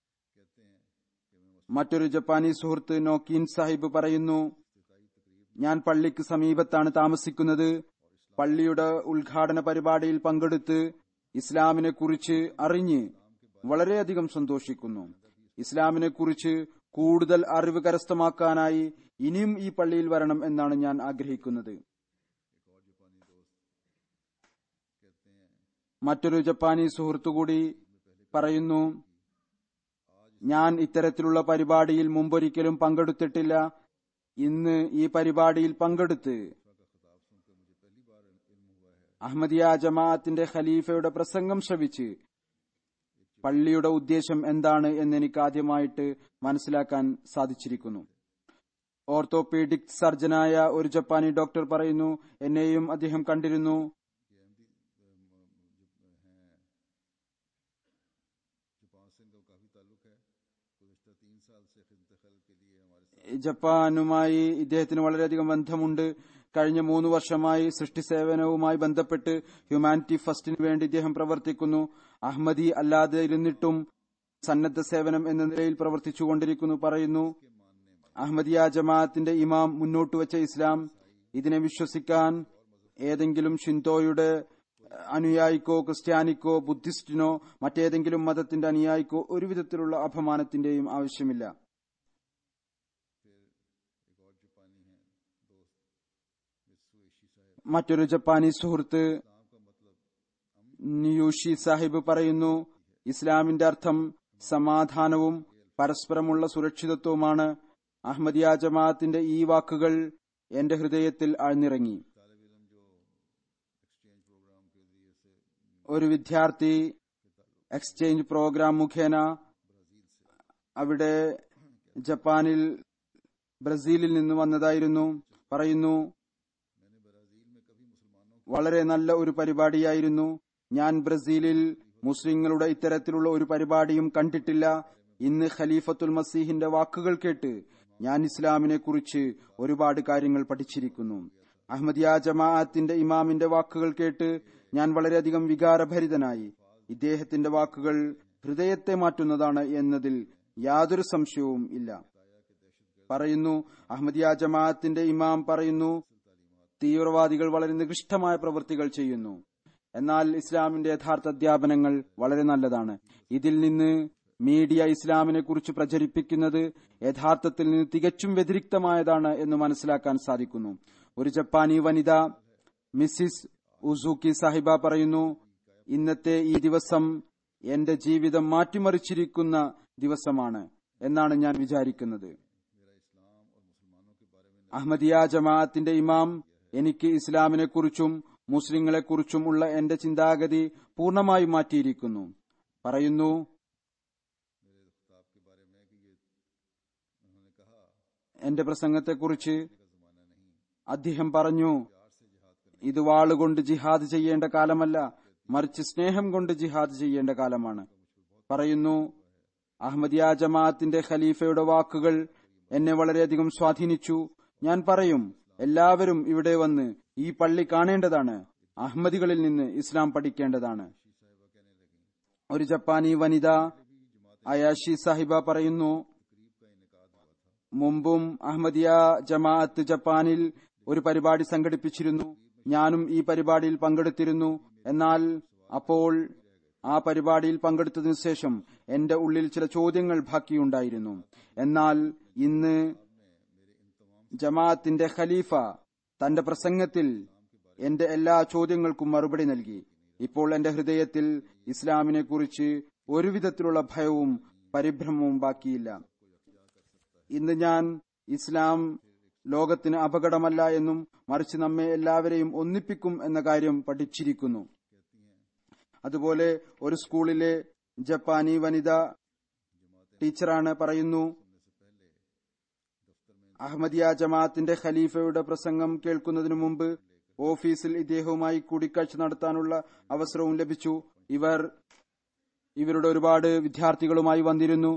മറ്റൊരു ജപ്പാനീസ് സുഹൃത്ത് നോക്കീൻ സാഹിബ് പറയുന്നു, ഞാൻ പള്ളിക്ക് സമീപത്താണ് താമസിക്കുന്നത്. പള്ളിയുടെ ഉദ്ഘാടന പരിപാടിയിൽ പങ്കെടുത്ത് ഇസ്ലാമിനെ കുറിച്ച് അറിഞ്ഞ് വളരെയധികം സന്തോഷിക്കുന്നു. ഇസ്ലാമിനെ കുറിച്ച് കൂടുതൽ അറിവ് കരസ്ഥമാക്കാനായി ഇനിയും ഈ പള്ളിയിൽ വരണം എന്നാണ് ഞാൻ ആഗ്രഹിക്കുന്നത്. മറ്റൊരു ജപ്പാനീസ് സുഹൃത്തുകൂടി പറയുന്നു, ഞാൻ ഇത്തരത്തിലുള്ള പരിപാടിയിൽ മുമ്പൊരിക്കലും പങ്കെടുത്തിട്ടില്ല. ഇന്ന് ഈ പരിപാടിയിൽ പങ്കെടുത്ത് അഹമ്മദിയ ജമാഅത്തിന്റെ ഖലീഫയുടെ പ്രസംഗം ശ്രവിച്ച് പള്ളിയുടെ ഉദ്ദേശം എന്താണ് എന്നെനിക്ക് ആദ്യമായിട്ട് മനസ്സിലാക്കാൻ സാധിച്ചിരിക്കുന്നു. ഓർത്തോപീഡിക് സർജനായ ഒരു ജപ്പാനി ഡോക്ടർ പറയുന്നു, എന്നെയും അദ്ദേഹം കണ്ടിരുന്നു. ജപ്പാനുമായി ഇദ്ദേഹത്തിന് വളരെയധികം ബന്ധമുണ്ട്. കഴിഞ്ഞ മൂന്ന് വർഷമായി സൃഷ്ടിസേവനവുമായി ബന്ധപ്പെട്ട് ഹ്യൂമാനിറ്റി ഫസ്റ്റിന് വേണ്ടി ഇദ്ദേഹം പ്രവർത്തിക്കുന്നു. അഹമ്മദി അല്ലാതെ ഇരുന്നിട്ടും സന്നദ്ധ സേവനം എന്ന നിലയിൽ പ്രവർത്തിച്ചുകൊണ്ടിരിക്കുന്നു. പറയുന്നു, അഹമ്മദിയ ജമാഅത്തിന്റെ ഇമാം മുന്നോട്ടുവച്ച ഇസ്ലാം, ഇതിനെ വിശ്വസിക്കാൻ ഏതെങ്കിലും ഷിന്തോയുടെ അനുയായിക്കോ ക്രിസ്ത്യാനിക്കോ ബുദ്ധിസ്റ്റിനോ മറ്റേതെങ്കിലും മതത്തിന്റെ അനുയായിക്കോ ഒരുവിധത്തിലുള്ള അപമാനത്തിന്റെയും ആവശ്യമില്ല. മറ്റൊരു ജപ്പാനീസ് സുഹൃത്ത് നിയൂഷി സാഹിബ് പറയുന്നു, ഇസ്ലാമിന്റെ അർത്ഥം സമാധാനവും പരസ്പരമുള്ള സുരക്ഷിതത്വവുമാണ്. അഹമ്മദിയ ജമാഅത്തിന്റെ ഈ വാക്കുകൾ എന്റെ ഹൃദയത്തിൽ ആഴ്ന്നിറങ്ങി. ഒരു വിദ്യാർത്ഥി എക്സ്ചേഞ്ച് പ്രോഗ്രാം മുഖേന അവിടെ ജപ്പാനിൽ ബ്രസീലിൽ നിന്ന് വന്നതായിരുന്നു. പറയുന്നു, വളരെ നല്ല ഒരു പരിപാടിയായിരുന്നു. ഞാൻ ബ്രസീലിൽ മുസ്ലിങ്ങളുടെ ഇത്തരത്തിലുള്ള ഒരു പരിപാടിയും കണ്ടിട്ടില്ല. ഇന്ന് ഖലീഫത്തുൽ മസീഹിന്റെ വാക്കുകൾ കേട്ട് ഞാൻ ഇസ്ലാമിനെ കുറിച്ച് ഒരുപാട് കാര്യങ്ങൾ പഠിച്ചിരിക്കുന്നു. അഹമ്മദിയ ജമാഅത്തിന്റെ ഇമാമിന്റെ വാക്കുകൾ കേട്ട് ഞാൻ വളരെയധികം വികാരഭരിതനായി. ഇദ്ദേഹത്തിന്റെ വാക്കുകൾ ഹൃദയത്തെ മാറ്റുന്നതാണ് എന്നതിൽ യാതൊരു സംശയവും ഇല്ല. പറയുന്നു, അഹമ്മദിയ ജമാഅത്തിന്റെ ഇമാം പറയുന്നു, തീവ്രവാദികൾ വളരെ നികൃഷ്ടമായ പ്രവൃത്തികൾ ചെയ്യുന്നു. എന്നാൽ ഇസ്ലാമിന്റെ യഥാർത്ഥ അധ്യാപനങ്ങൾ വളരെ നല്ലതാണ്. ഇതിൽ നിന്ന് മീഡിയ ഇസ്ലാമിനെ കുറിച്ച് പ്രചരിപ്പിക്കുന്നത് യഥാർത്ഥത്തിൽ നിന്ന് തികച്ചും വ്യതിരിക്തമായതാണ് എന്ന് മനസ്സിലാക്കാൻ സാധിക്കുന്നു. ഒരു ജപ്പാനി വനിത മിസ്സിസ് ഉസൂക്കി സാഹിബ പറയുന്നു, ഇന്നത്തെ ഈ ദിവസം എന്റെ ജീവിതം മാറ്റിമറിച്ചിരിക്കുന്ന ദിവസമാണ് എന്നാണ് ഞാൻ വിചാരിക്കുന്നത്. അഹമ്മദിയ ജമാഅത്തിന്റെ ഇമാം എനിക്ക് ഇസ്ലാമിനെ കുറിച്ചും മുസ്ലിങ്ങളെക്കുറിച്ചും ഉള്ള എന്റെ ചിന്താഗതി പൂർണ്ണമായും മാറ്റിയിരിക്കുന്നു. പറയുന്നു, എന്റെ പ്രസംഗത്തെക്കുറിച്ച് അദ്ദേഹം പറഞ്ഞു, ഇത് വാളുകൊണ്ട് ജിഹാദ് ചെയ്യേണ്ട കാലമല്ല, മറിച്ച് സ്നേഹം കൊണ്ട് ജിഹാദ് ചെയ്യേണ്ട കാലമാണ്. പറയുന്നു, അഹമ്മദിയ ജമാഅത്തിന്റെ ഖലീഫയുടെ വാക്കുകൾ എന്നെ വളരെയധികം സ്വാധീനിച്ചു. ഞാൻ പറയും, എല്ലാവരും ഇവിടെ വന്ന് ഈ പള്ളി കാണേണ്ടതാണ്. അഹമ്മദികളിൽ നിന്ന് ഇസ്ലാം പഠിക്കേണ്ടതാണ്. ഒരു ജപ്പാനി വനിത അയാഷി സാഹിബ പറയുന്നു, മുമ്പും അഹമ്മദിയ ജമാഅത്ത് ജപ്പാനിൽ ഒരു പരിപാടി സംഘടിപ്പിച്ചിരുന്നു. ഞാനും ഈ പരിപാടിയിൽ പങ്കെടുത്തിരുന്നു. എന്നാൽ അപ്പോൾ ആ പരിപാടിയിൽ പങ്കെടുത്തതിനു ശേഷം എന്റെ ഉള്ളിൽ ചില ചോദ്യങ്ങൾ ബാക്കിയുണ്ടായിരുന്നു. എന്നാൽ ഇന്ന് ജമാഅത്തിന്റെ ഖലീഫ തന്റെ പ്രസംഗത്തിൽ എന്റെ എല്ലാ ചോദ്യങ്ങൾക്കും മറുപടി നൽകി. ഇപ്പോൾ എന്റെ ഹൃദയത്തിൽ ഇസ്ലാമിനെ കുറിച്ച് ഒരുവിധത്തിലുള്ള ഭയവും പരിഭ്രമവും ബാക്കിയില്ല. ഇന്ന് ഞാൻ ഇസ്ലാം ലോകത്തിന് അപകടമല്ല എന്നും മറിച്ച് നമ്മെ എല്ലാവരെയും ഒന്നിപ്പിക്കും എന്ന കാര്യം പഠിച്ചിരിക്കുന്നു. അതുപോലെ ഒരു സ്കൂളിലെ ജപ്പാനി വനിത ടീച്ചറാണ്. പറയുന്നു, അഹമ്മദിയ ജമാഅത്തിന്റെ ഖലീഫയുടെ പ്രസംഗം കേൾക്കുന്നതിനു മുമ്പ് ഓഫീസിൽ ഇദ്ദേഹവുമായി കൂടിക്കാഴ്ച നടത്താനുള്ള അവസരവും ലഭിച്ചു. ഇവർ ഇവരുടെ ഒരുപാട് വിദ്യാർത്ഥികളുമായി വന്നിരുന്നു.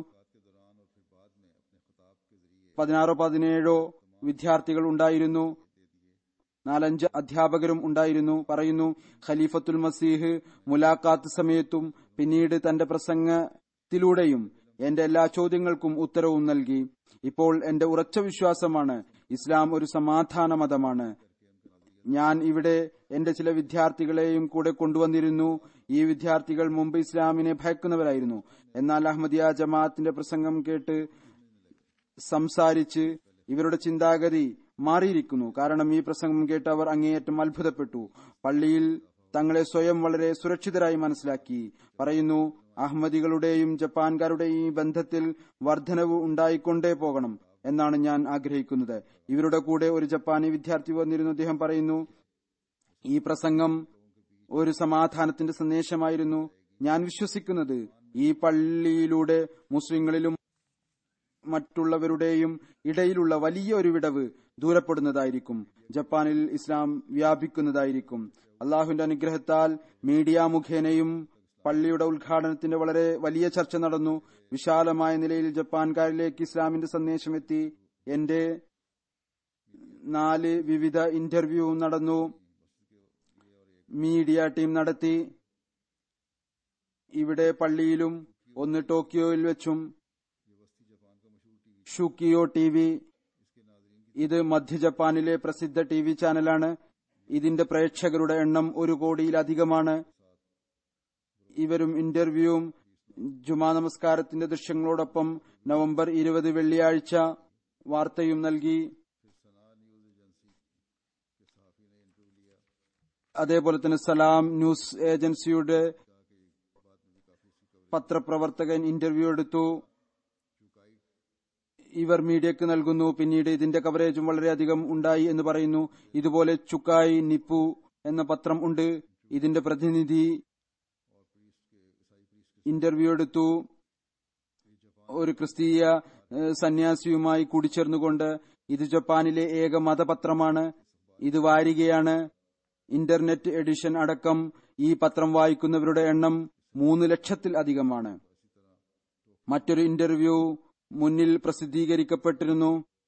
പതിനാറോ പതിനേഴോ വിദ്യാർത്ഥികൾ ഉണ്ടായിരുന്നു. നാലഞ്ച് അധ്യാപകരും ഉണ്ടായിരുന്നു. പറയുന്നു, ഖലീഫത്തുൽ മസീഹ് മുലാഖാത്ത് സമയത്തും പിന്നീട് തന്റെ പ്രസംഗത്തിലൂടെയും എന്റെ എല്ലാ ചോദ്യങ്ങൾക്കും ഉത്തരവും നൽകി. ഇപ്പോൾ എന്റെ ഉറച്ച വിശ്വാസമാണ് ഇസ്ലാം ഒരു സമാധാന മതമാണ്. ഞാൻ ഇവിടെ എന്റെ ചില വിദ്യാർത്ഥികളെയും കൂടെ കൊണ്ടുവന്നിരുന്നു. ഈ വിദ്യാർത്ഥികൾ മുമ്പ് ഇസ്ലാമിനെ ഭയക്കുന്നവരായിരുന്നു. എന്നാൽ അഹമ്മദിയ ജമാഅത്തിന്റെ പ്രസംഗം കേട്ട് സംസാരിച്ച് ഇവരുടെ ചിന്താഗതി മാറിയിരിക്കുന്നു. കാരണം ഈ പ്രസംഗം കേട്ട് അവർ അങ്ങേയറ്റം അത്ഭുതപ്പെട്ടു. പള്ളിയിൽ തങ്ങളെ സ്വയം വളരെ സുരക്ഷിതരായി മനസ്സിലാക്കി. പറയുന്നു, അഹമ്മദികളുടെയും ജപ്പാൻകാരുടെയും ഈ ബന്ധത്തിൽ വർധനവ് ഉണ്ടായിക്കൊണ്ടേ പോകണം എന്നാണ് ഞാൻ ആഗ്രഹിക്കുന്നത്. ഇവരുടെ കൂടെ ഒരു ജപ്പാനി വിദ്യാർത്ഥി വന്നിരുന്നു. അദ്ദേഹം പറയുന്നു, ഈ പ്രസംഗം ഒരു സമാധാനത്തിന്റെ സന്ദേശമായിരുന്നു. ഞാൻ വിശ്വസിക്കുന്നത് ഈ പള്ളിയിലൂടെ മുസ്ലിങ്ങളിലും മറ്റുള്ളവരുടെയും ഇടയിലുള്ള വലിയ ഒരു വിടവ് ദൂരപ്പെടുന്നതായിരിക്കും. ജപ്പാനിൽ ഇസ്ലാം വ്യാപിക്കുന്നതായിരിക്കും. അള്ളാഹുവിന്റെ അനുഗ്രഹത്താൽ മീഡിയ മുഖേനയും പള്ളിയുടെ ഉദ്ഘാടനത്തിന്റെ വളരെ വലിയ ചർച്ച നടന്നു. വിശാലമായ നിലയിൽ ജപ്പാൻകാരിലേക്ക് ഇസ്ലാമിന്റെ സന്ദേശമെത്തി. എന്റെ നാല് വിവിധ ഇന്റർവ്യൂ നടന്നു. മീഡിയ ടീം നടത്തി. ഇവിടെ പള്ളിയിലും ഒന്ന് ടോക്കിയോയിൽ വെച്ചും. ഷുക്കിയോ ടി വി, ഇത് മധ്യ ജപ്പാനിലെ പ്രസിദ്ധ ടി വി ചാനലാണ്. ഇതിന്റെ പ്രേക്ഷകരുടെ എണ്ണം ഒരു കോടിയിലധികമാണ്. ഇവരും ഇന്റർവ്യൂവും ജുമാ നമസ്കാരത്തിന്റെ ദൃശ്യങ്ങളോടൊപ്പം നവംബർ ഇരുപത് വെള്ളിയാഴ്ച വാർത്തയും നൽകി. അതേപോലെ തന്നെ സലാം ന്യൂസ് ഏജൻസിയുടെ പത്രപ്രവർത്തകൻ ഇന്റർവ്യൂ എടുത്തു. ഇവർ മീഡിയക്ക് നൽകുന്നു. പിന്നീട് ഇതിന്റെ കവറേജും വളരെയധികം ഉണ്ടായി എന്ന് പറയുന്നു. ഇതുപോലെ ചുക്കായി നിപ്പു എന്ന പത്രം ഉണ്ട്. ഇതിന്റെ പ്രതിനിധി ഇന്റർവ്യൂ എടുത്തു. ഒരു ക്രിസ്തീയ സന്യാസിയുമായി കൂടിച്ചേർന്നുകൊണ്ട്. ഇത് ജപ്പാനിലെ ഏക മതപത്രമാണ്. ഇത് വാരികയാണ്. ഇന്റർനെറ്റ് എഡിഷൻ അടക്കം ഈ പത്രം വായിക്കുന്നവരുടെ എണ്ണം മൂന്ന് ലക്ഷത്തിൽ അധികമാണ്. മറ്റൊരു ഇന്റർവ്യൂ മുന്നിൽ പ്രസിദ്ധീകരിക്കപ്പെട്ടിരുന്നു,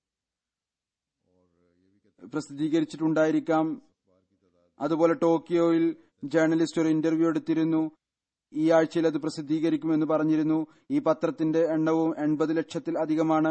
പ്രസിദ്ധീകരിച്ചിട്ടുണ്ടായിരിക്കാം. അതുപോലെ ടോക്കിയോയിൽ ജേർണലിസ്റ്റ് ഒരു ഇന്റർവ്യൂ എടുത്തിരുന്നു. ഈ ആഴ്ചയിൽ അത് പ്രസിദ്ധീകരിക്കുമെന്ന് പറഞ്ഞിരുന്നു. ഈ പത്രത്തിന്റെ എണ്ണവും എൺപത് ലക്ഷത്തിൽ അധികമാണ്.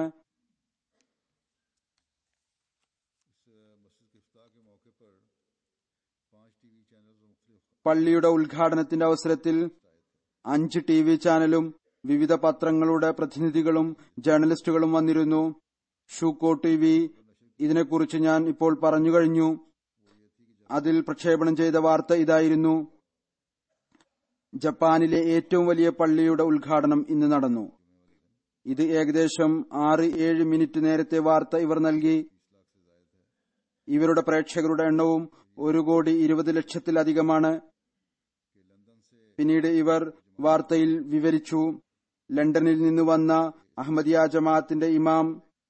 പള്ളിയുടെ ഉദ്ഘാടനത്തിന്റെ അവസരത്തിൽ അഞ്ച് ടി വി ചാനലും വിവിധ പത്രങ്ങളുടെ പ്രതിനിധികളും ജേർണലിസ്റ്റുകളും വന്നിരുന്നു. ഷൂക്കോ ടി വി, ഇതിനെക്കുറിച്ച് ഞാൻ ഇപ്പോൾ പറഞ്ഞു കഴിഞ്ഞു. അതിൽ പ്രക്ഷേപണം ചെയ്ത വാർത്ത ഇതായിരുന്നു: ജപ്പാനിലെ ഏറ്റവും വലിയ പള്ളിയുടെ ഉദ്ഘാടനം ഇന്ന് നടന്നു. ഇത് ഏകദേശം ആറ് ഏഴ് മിനിറ്റ് നേരത്തെ വാർത്ത ഇവർ നൽകി. ഇവരുടെ പ്രേക്ഷകരുടെ എണ്ണവും ഒരു കോടി ഇരുപത് ലക്ഷത്തിലധികമാണ്. പിന്നീട് ഇവർ വാർത്തയിൽ വിവരിച്ചു, ലണ്ടനിൽ നിന്ന് വന്ന അഹമ്മദിയ ജമാഅത്തിന്റെ ഇമാം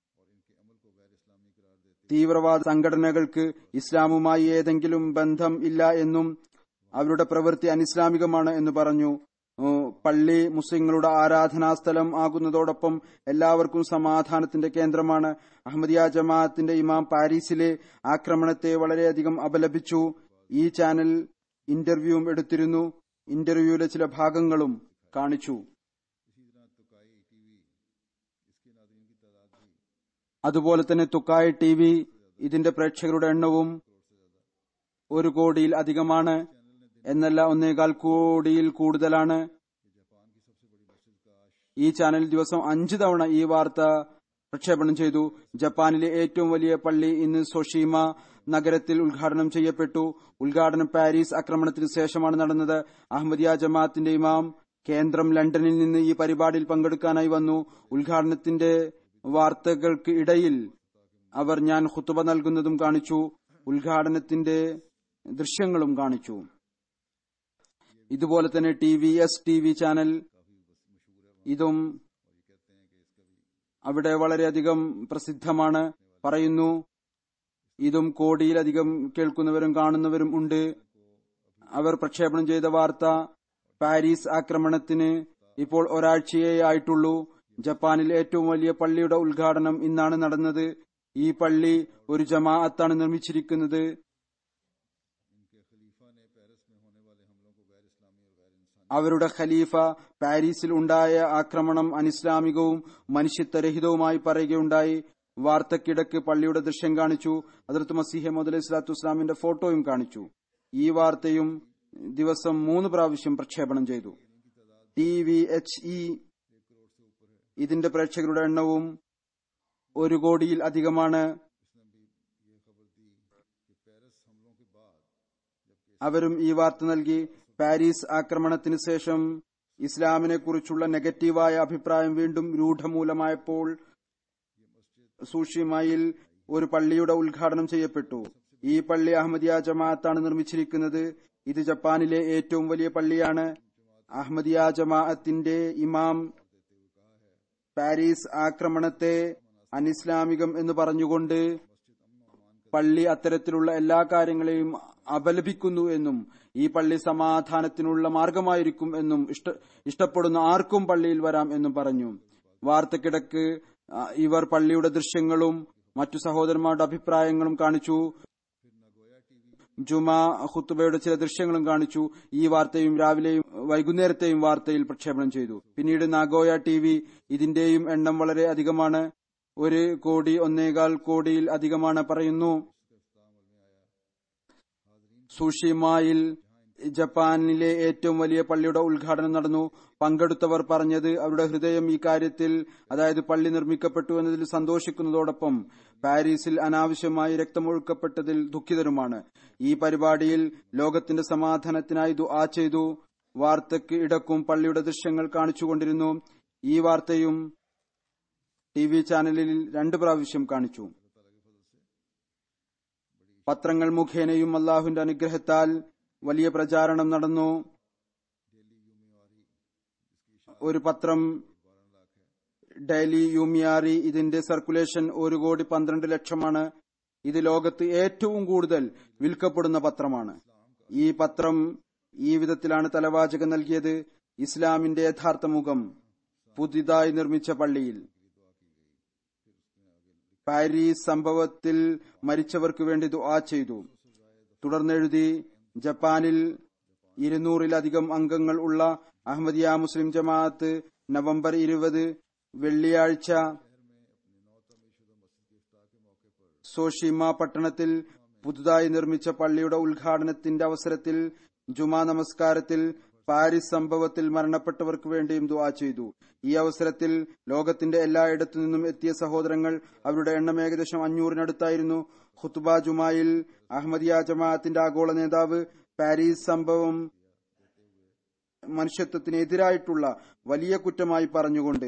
തീവ്രവാദ സംഘടനകൾക്ക് ഇസ്ലാമുമായി ഏതെങ്കിലും ബന്ധം ഇല്ല എന്നും അവരുടെ പ്രവൃത്തി അനിസ്ലാമികമാണ് എന്ന് പറഞ്ഞു. പള്ളി മുസ്ലിങ്ങളുടെ ആരാധനാ സ്ഥലം ആകുന്നതോടൊപ്പം എല്ലാവർക്കും സമാധാനത്തിന്റെ കേന്ദ്രമാണ്. അഹമ്മദിയ ജമാഅത്തിന്റെ ഇമാം പാരീസിലെ ആക്രമണത്തെ വളരെയധികം അപലപിച്ചു. ഈ ചാനൽ ഇന്റർവ്യൂവും എടുത്തിരുന്നു. ഇന്റർവ്യൂവിലെ ചില ഭാഗങ്ങളും കാണിച്ചു. അതുപോലെ തന്നെ തുക്കായ് ടി വി, ഇതിന്റെ പ്രേക്ഷകരുടെ എണ്ണവും ഒരു കോടിയിൽ അധികമാണ്. എന്നല്ല, ഒന്നേകാൽ കോടിയിൽ കൂടുതലാണ്. ഈ ചാനൽ ദിവസം അഞ്ചു തവണ ഈ വാർത്ത പ്രക്ഷേപണം ചെയ്തു. ജപ്പാനിലെ ഏറ്റവും വലിയ പള്ളി ഇന്ന് സൊഷീമ നഗരത്തിൽ ഉദ്ഘാടനം ചെയ്യപ്പെട്ടു. ഉദ്ഘാടനം പാരീസ് ആക്രമണത്തിന് ശേഷമാണ് നടന്നത്. അഹമ്മദിയ ജമാഅത്തിന്റെ ഇമാം കേന്ദ്രം ലണ്ടനിൽ നിന്ന് ഈ പരിപാടിയിൽ പങ്കെടുക്കാനായി വന്നു. ഉദ്ഘാടനത്തിന്റെ വാർത്തകൾക്ക് ഇടയിൽ അവർ ഞാൻ ഖുതുബ നൽകുന്നതും കാണിച്ചു. ഉദ്ഘാടനത്തിന്റെ ദൃശ്യങ്ങളും കാണിച്ചു. ഇതുപോലെ തന്നെ T V S T V channel, ഇതും അവിടെ വളരെയധികം പ്രസിദ്ധമാണ്. പറയുന്നു, ഇതും കോടിയിലധികം കേൾക്കുന്നവരും കാണുന്നവരും ഉണ്ട്. അവർ പ്രക്ഷേപണം ചെയ്ത വാർത്ത, പാരീസ് ആക്രമണത്തിന് ഇപ്പോൾ ഒരാഴ്ചയേ ആയിട്ടുള്ളൂ. ജപ്പാനിൽ ഏറ്റവും വലിയ പള്ളിയുടെ ഉദ്ഘാടനം ഇന്നാണ് നടന്നത്. ഈ പള്ളി ഒരു ജമാഅത്താണ് നിർമ്മിച്ചിരിക്കുന്നത്. അവരുടെ ഖലീഫ പാരീസിൽ ഉണ്ടായ ആക്രമണം അനിസ്ലാമികവും മനുഷ്യത്വരഹിതവുമായി പറയുകയുണ്ടായി. വാർത്തക്കിടക്ക് പള്ളിയുടെ ദൃശ്യം കാണിച്ചു. ഹദ്റത്ത് മസീഹ് മൗഊദ് അലൈഹി സ്വലാത്തു വസ്സലാമിന്റെ ഫോട്ടോയും കാണിച്ചു. ഈ വാർത്തയും ദിവസം മൂന്ന് പ്രാവശ്യം പ്രക്ഷേപണം ചെയ്തു. ടി വി എച്ച് ഇ ഇതിന്റെ പ്രേക്ഷകരുടെ എണ്ണവും ഒരു കോടിയിൽ അധികമാണ്. അവരും ഈ വാർത്ത നൽകി. പാരീസ് ആക്രമണത്തിന് ശേഷം ഇസ്ലാമിനെ കുറിച്ചുള്ള നെഗറ്റീവായ അഭിപ്രായം വീണ്ടും രൂഢമൂലമായപ്പോൾ സൂഷിമായിൽ ഒരു പള്ളിയുടെ ഉദ്ഘാടനം ചെയ്യപ്പെട്ടു. ഈ പള്ളി അഹമ്മദിയ ജമാഅത്താണ് നിർമ്മിച്ചിരിക്കുന്നത്. ഇത് ജപ്പാനിലെ ഏറ്റവും വലിയ പള്ളിയാണ്. അഹമ്മദിയ ജമാഅത്തിന്റെ ഇമാം പാരീസ് ആക്രമണത്തെ അനിസ്ലാമികം എന്ന് പറഞ്ഞുകൊണ്ട് പള്ളി അത്തരത്തിലുള്ള എല്ലാ കാര്യങ്ങളെയും അപലപിക്കുന്നു എന്നും ഈ പള്ളി സമാധാനത്തിനുള്ള മാർഗമായിരിക്കും എന്നും ഇഷ്ട ഇഷ്ടപ്പെടുന്ന ആർക്കും പള്ളിയിൽ വരാം എന്നും പറഞ്ഞു. വാർത്തക്കിടക്ക് ഇവർ പള്ളിയുടെ ദൃശ്യങ്ങളും മറ്റു സഹോദരന്മാരുടെ അഭിപ്രായങ്ങളും കാണിച്ചു. ജുമാ ഖുത്ബയുടെ ചില ദൃശ്യങ്ങളും കാണിച്ചു. ഈ വാർത്തയും രാവിലെയും വൈകുന്നേരത്തെയും വാർത്തയിൽ പ്രക്ഷേപണം ചെയ്തു. പിന്നീട് നാഗോയ ടി വി ഇതിന്റെയും എണ്ണം വളരെ അധികമാണ്. ഒരു കോടി ഒന്നേകാൽ കോടിയിൽ അധികമാണ് പറയുന്നു. സുഷിമായിൽ ജപ്പാനിലെ ഏറ്റവും വലിയ പള്ളിയുടെ ഉദ്ഘാടനം നടന്നു. പങ്കെടുത്തവർ പറഞ്ഞത് അവരുടെ ഹൃദയം ഈ കാര്യത്തിൽ, അതായത് പള്ളി നിർമ്മിക്കപ്പെട്ടു എന്നതിൽ സന്തോഷിക്കുന്നതോടൊപ്പം പാരീസിൽ അനാവശ്യമായി രക്തമൊഴുക്കപ്പെട്ടതിൽ ദുഃഖിതരുമാണ്. ഈ പരിപാടിയിൽ ലോകത്തിന്റെ സമാധാനത്തിനായി ദുആ ചെയ്തു. വാർത്തയ്ക്ക് ഇടക്കും പള്ളിയുടെ ദൃശ്യങ്ങൾ കാണിച്ചുകൊണ്ടിരുന്നു. ഈ വാർത്തയും ടി വി ചാനലിൽ രണ്ടു പ്രാവശ്യം കാണിച്ചു. പത്രങ്ങൾ മുഖേനയും അള്ളാഹുവിന്റെ അനുഗ്രഹത്താൽ വലിയ പ്രചാരണം നടന്നു. ഒരു പത്രം ഡെയിലി യൂമിയാരി, ഇതിന്റെ സർക്കുലേഷൻ ഒരു കോടി പന്ത്രണ്ട് ലക്ഷമാണ്. ഇത് ലോകത്ത് ഏറ്റവും കൂടുതൽ വിൽക്കപ്പെടുന്ന പത്രമാണ്. ഈ പത്രം ഈ വിധത്തിലാണ് തലവാചകം നൽകിയത്: ഇസ്ലാമിന്റെ യഥാർത്ഥ മുഖം പുതിയതായി നിർമ്മിച്ച പള്ളിയിൽ. പാരീസ് സംഭവത്തിൽ മരിച്ചവർക്ക് വേണ്ടി ദുആ ചെയ്തു. തുടർന്നെഴുതി, ജപ്പാനിൽ ഇരുന്നൂറിലധികം അംഗങ്ങൾ ഉള്ള അഹമ്മദിയ മുസ്ലിം ജമാഅത്ത് നവംബർ ഇരുപത് വെള്ളിയാഴ്ച സോഷിമ പട്ടണത്തിൽ പുതുതായി നിർമ്മിച്ച പള്ളിയുടെ ഉദ്ഘാടനത്തിന്റെ അവസരത്തിൽ ജുമാ നമസ്കാരത്തിൽ പാരീസ് സംഭവത്തിൽ മരണപ്പെട്ടവർക്ക് വേണ്ടിയും ദുആ ചെയ്തു. ഈ അവസരത്തിൽ ലോകത്തിന്റെ എല്ലായിടത്തു നിന്നും എത്തിയ സഹോദരങ്ങൾ, അവരുടെ എണ്ണം ഏകദേശം അഞ്ഞൂറിനടുത്തായിരുന്നു. ഖുത്ബ ജുമായിൽ അഹമ്മദിയ ജമാഅത്തിന്റെ ആഗോള നേതാവ് പാരീസ് സംഭവം മനുഷ്യത്വത്തിനെതിരായിട്ടുള്ള വലിയ കുറ്റമായി പറഞ്ഞുകൊണ്ട്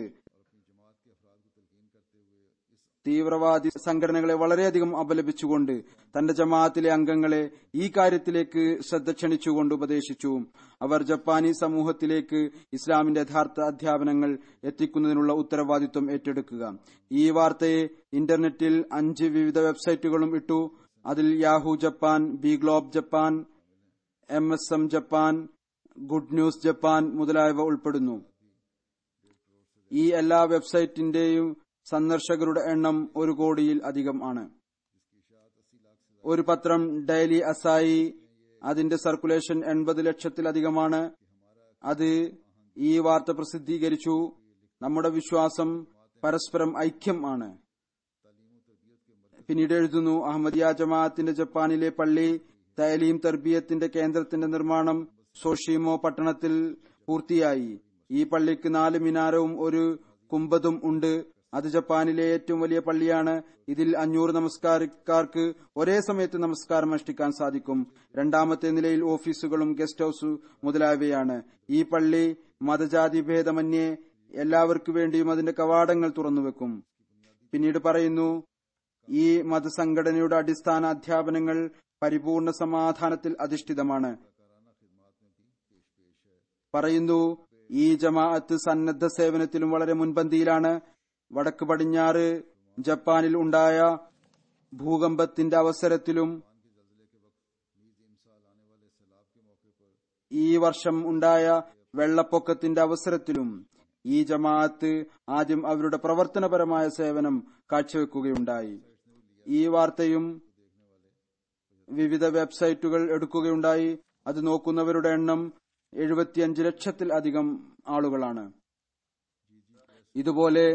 തീവ്രവാദി സംഘടനകളെ വളരെയധികം അപലപിച്ചുകൊണ്ട് തന്റെ ജമാഅത്തിലെ അംഗങ്ങളെ ഈ കാര്യത്തിലേക്ക് ശ്രദ്ധ ക്ഷണിച്ചുകൊണ്ട് ഉപദേശിച്ചു. അവർ ജപ്പാനി സമൂഹത്തിലേക്ക് ഇസ്ലാമിന്റെ യഥാർത്ഥ അധ്യാപനങ്ങൾ എത്തിക്കുന്നതിനുള്ള ഉത്തരവാദിത്വം ഏറ്റെടുക്കുക. ഈ വാർത്തയെ ഇന്റർനെറ്റിൽ അഞ്ച് വിവിധ വെബ്സൈറ്റുകളും ഇട്ടു. അതിൽ Yahoo Japan, B globe Japan, M S M Japan, good news Japan മുതലായവ ഉൾപ്പെടുന്നു. ഈ എല്ലാ വെബ്സൈറ്റിന്റെയും സന്ദർശകരുടെ എണ്ണം ഒരു കോടിയിൽ അധികം ആണ്. ഒരു പത്രം ഡെയിലി അസായി, അതിന്റെ സർക്കുലേഷൻ എൺപത് ലക്ഷത്തിലധികമാണ്. അത് ഈ വാർത്ത പ്രസിദ്ധീകരിച്ചു: നമ്മുടെ വിശ്വാസം പരസ്പരം ഐക്യം ആണ്. പിന്നീട് എഴുതുന്നു, അഹമ്മദിയ ജമാഅത്തിന്റെ ജപ്പാനിലെ പള്ളി തഅലീം തർബിയത്തിന്റെ കേന്ദ്രത്തിന്റെ നിർമ്മാണം സോഷിമോ പട്ടണത്തിൽ പൂർത്തിയായി. ഈ പള്ളിക്ക് നാല് മിനാരവും ഒരു കുംഭതും ഉണ്ട്. അത് ജപ്പാനിലെ ഏറ്റവും വലിയ പള്ളിയാണ്. ഇതിൽ അഞ്ഞൂറ് നമസ്കാരക്കാർക്ക് ഒരേ സമയത്ത് നമസ്കാരം അനുഷ്ഠിക്കാൻ സാധിക്കും. രണ്ടാമത്തെ നിലയിൽ ഓഫീസുകളും ഗസ്റ്റ് ഹൌസ് മുതലായവയാണ്. ഈ പള്ളി മതജാതി ഭേദമന്യേ എല്ലാവർക്കു വേണ്ടിയും അതിന്റെ കവാടങ്ങൾ തുറന്നുവെക്കും. പിന്നീട് പറയുന്നു, ഈ മതസംഘടനയുടെ അടിസ്ഥാന അധ്യാപനങ്ങൾ പരിപൂർണ സമാധാനത്തിൽ അധിഷ്ഠിതമാണ്. പറയുന്നു, ഈ ജമാഅത്ത് സന്നദ്ധ സേവനത്തിലും വളരെ മുൻപന്തിയിലാണ്. വടക്ക് പടിഞ്ഞാറ് ജപ്പാനിൽ ഉണ്ടായ ഭൂകമ്പത്തിന്റെ അവസരത്തിലും ഈ വർഷം ഉണ്ടായ വെള്ളപ്പൊക്കത്തിന്റെ അവസരത്തിലും ഈ ജമാഅത്ത് ആദ്യം അവരുടെ പ്രവർത്തനപരമായ സേവനം കാഴ്ചവെക്കുകയുണ്ടായി. ഈ വാർത്തയും വിവിധ വെബ്സൈറ്റുകൾ എടുക്കുകയുണ്ടായി. അത് നോക്കുന്നവരുടെ എണ്ണം എഴുപത്തിയഞ്ച് ലക്ഷത്തിൽ അധികം ആളുകളാണ്. ഇതുപോലെ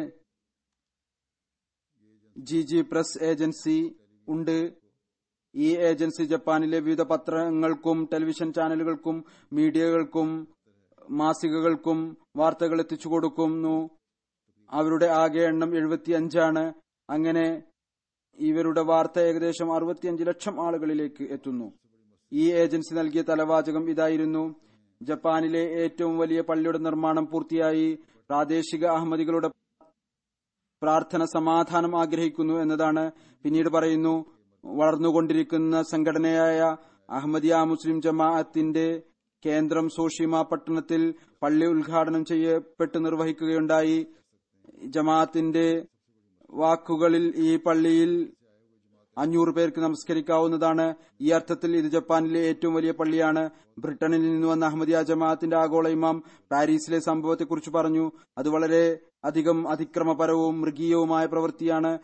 ജി ജി പ്രസ് ഏജൻസി ഉണ്ട്. ഈ ഏജൻസി ജപ്പാനിലെ വിവിധ പത്രങ്ങൾക്കും ടെലിവിഷൻ ചാനലുകൾക്കും മീഡിയകൾക്കും മാസികകൾക്കും വാർത്തകൾ എത്തിച്ചു കൊടുക്കുന്നു. അവരുടെ ആകെ എണ്ണം എഴുപത്തിയഞ്ചാണ്. അങ്ങനെ ഇവരുടെ വാർത്ത ഏകദേശം അറുപത്തിയഞ്ച് ലക്ഷം ആളുകളിലേക്ക് എത്തുന്നു. ഈ ഏജൻസി നൽകിയ തലവാചകം ഇതായിരുന്നു: ജപ്പാനിലെ ഏറ്റവും വലിയ പള്ളിയുടെ നിർമ്മാണം പൂർത്തിയായി. പ്രാദേശിക അഹമ്മദികളുടെ പ്രാർത്ഥന സമാധാനം ആഗ്രഹിക്കുന്നു എന്നതാണ്. പിന്നീട് പറയുന്നു, വളർന്നുകൊണ്ടിരിക്കുന്ന സംഘടനയായ അഹമ്മദിയ മുസ്ലിം ജമാഅത്തിന്റെ കേന്ദ്രം സോഷിമ പട്ടണത്തിൽ പള്ളി ഉദ്ഘാടനം ചെയ്യപ്പെട്ട് നിർവഹിക്കുകയുണ്ടായി. ജമാഅത്തിന്റെ വാക്കുകളിൽ ഈ പള്ളിയിൽ അഞ്ഞൂറ് പേർക്ക് നമസ്കരിക്കാവുന്നതാണ്. ഈ അർത്ഥത്തിൽ ഇത് ജപ്പാനിലെ ഏറ്റവും വലിയ പള്ളിയാണ്. ബ്രിട്ടനിൽ നിന്ന് വന്ന അഹമ്മദിയ ജമാഅത്തിന്റെ ആഗോള ഇമാം പാരീസിലെ സംഭവത്തെക്കുറിച്ച് പറഞ്ഞു. അത് വളരെ അധികം അതിക്രമപരവും മൃഗീയവുമായ പ്രവൃത്തിയാണ്.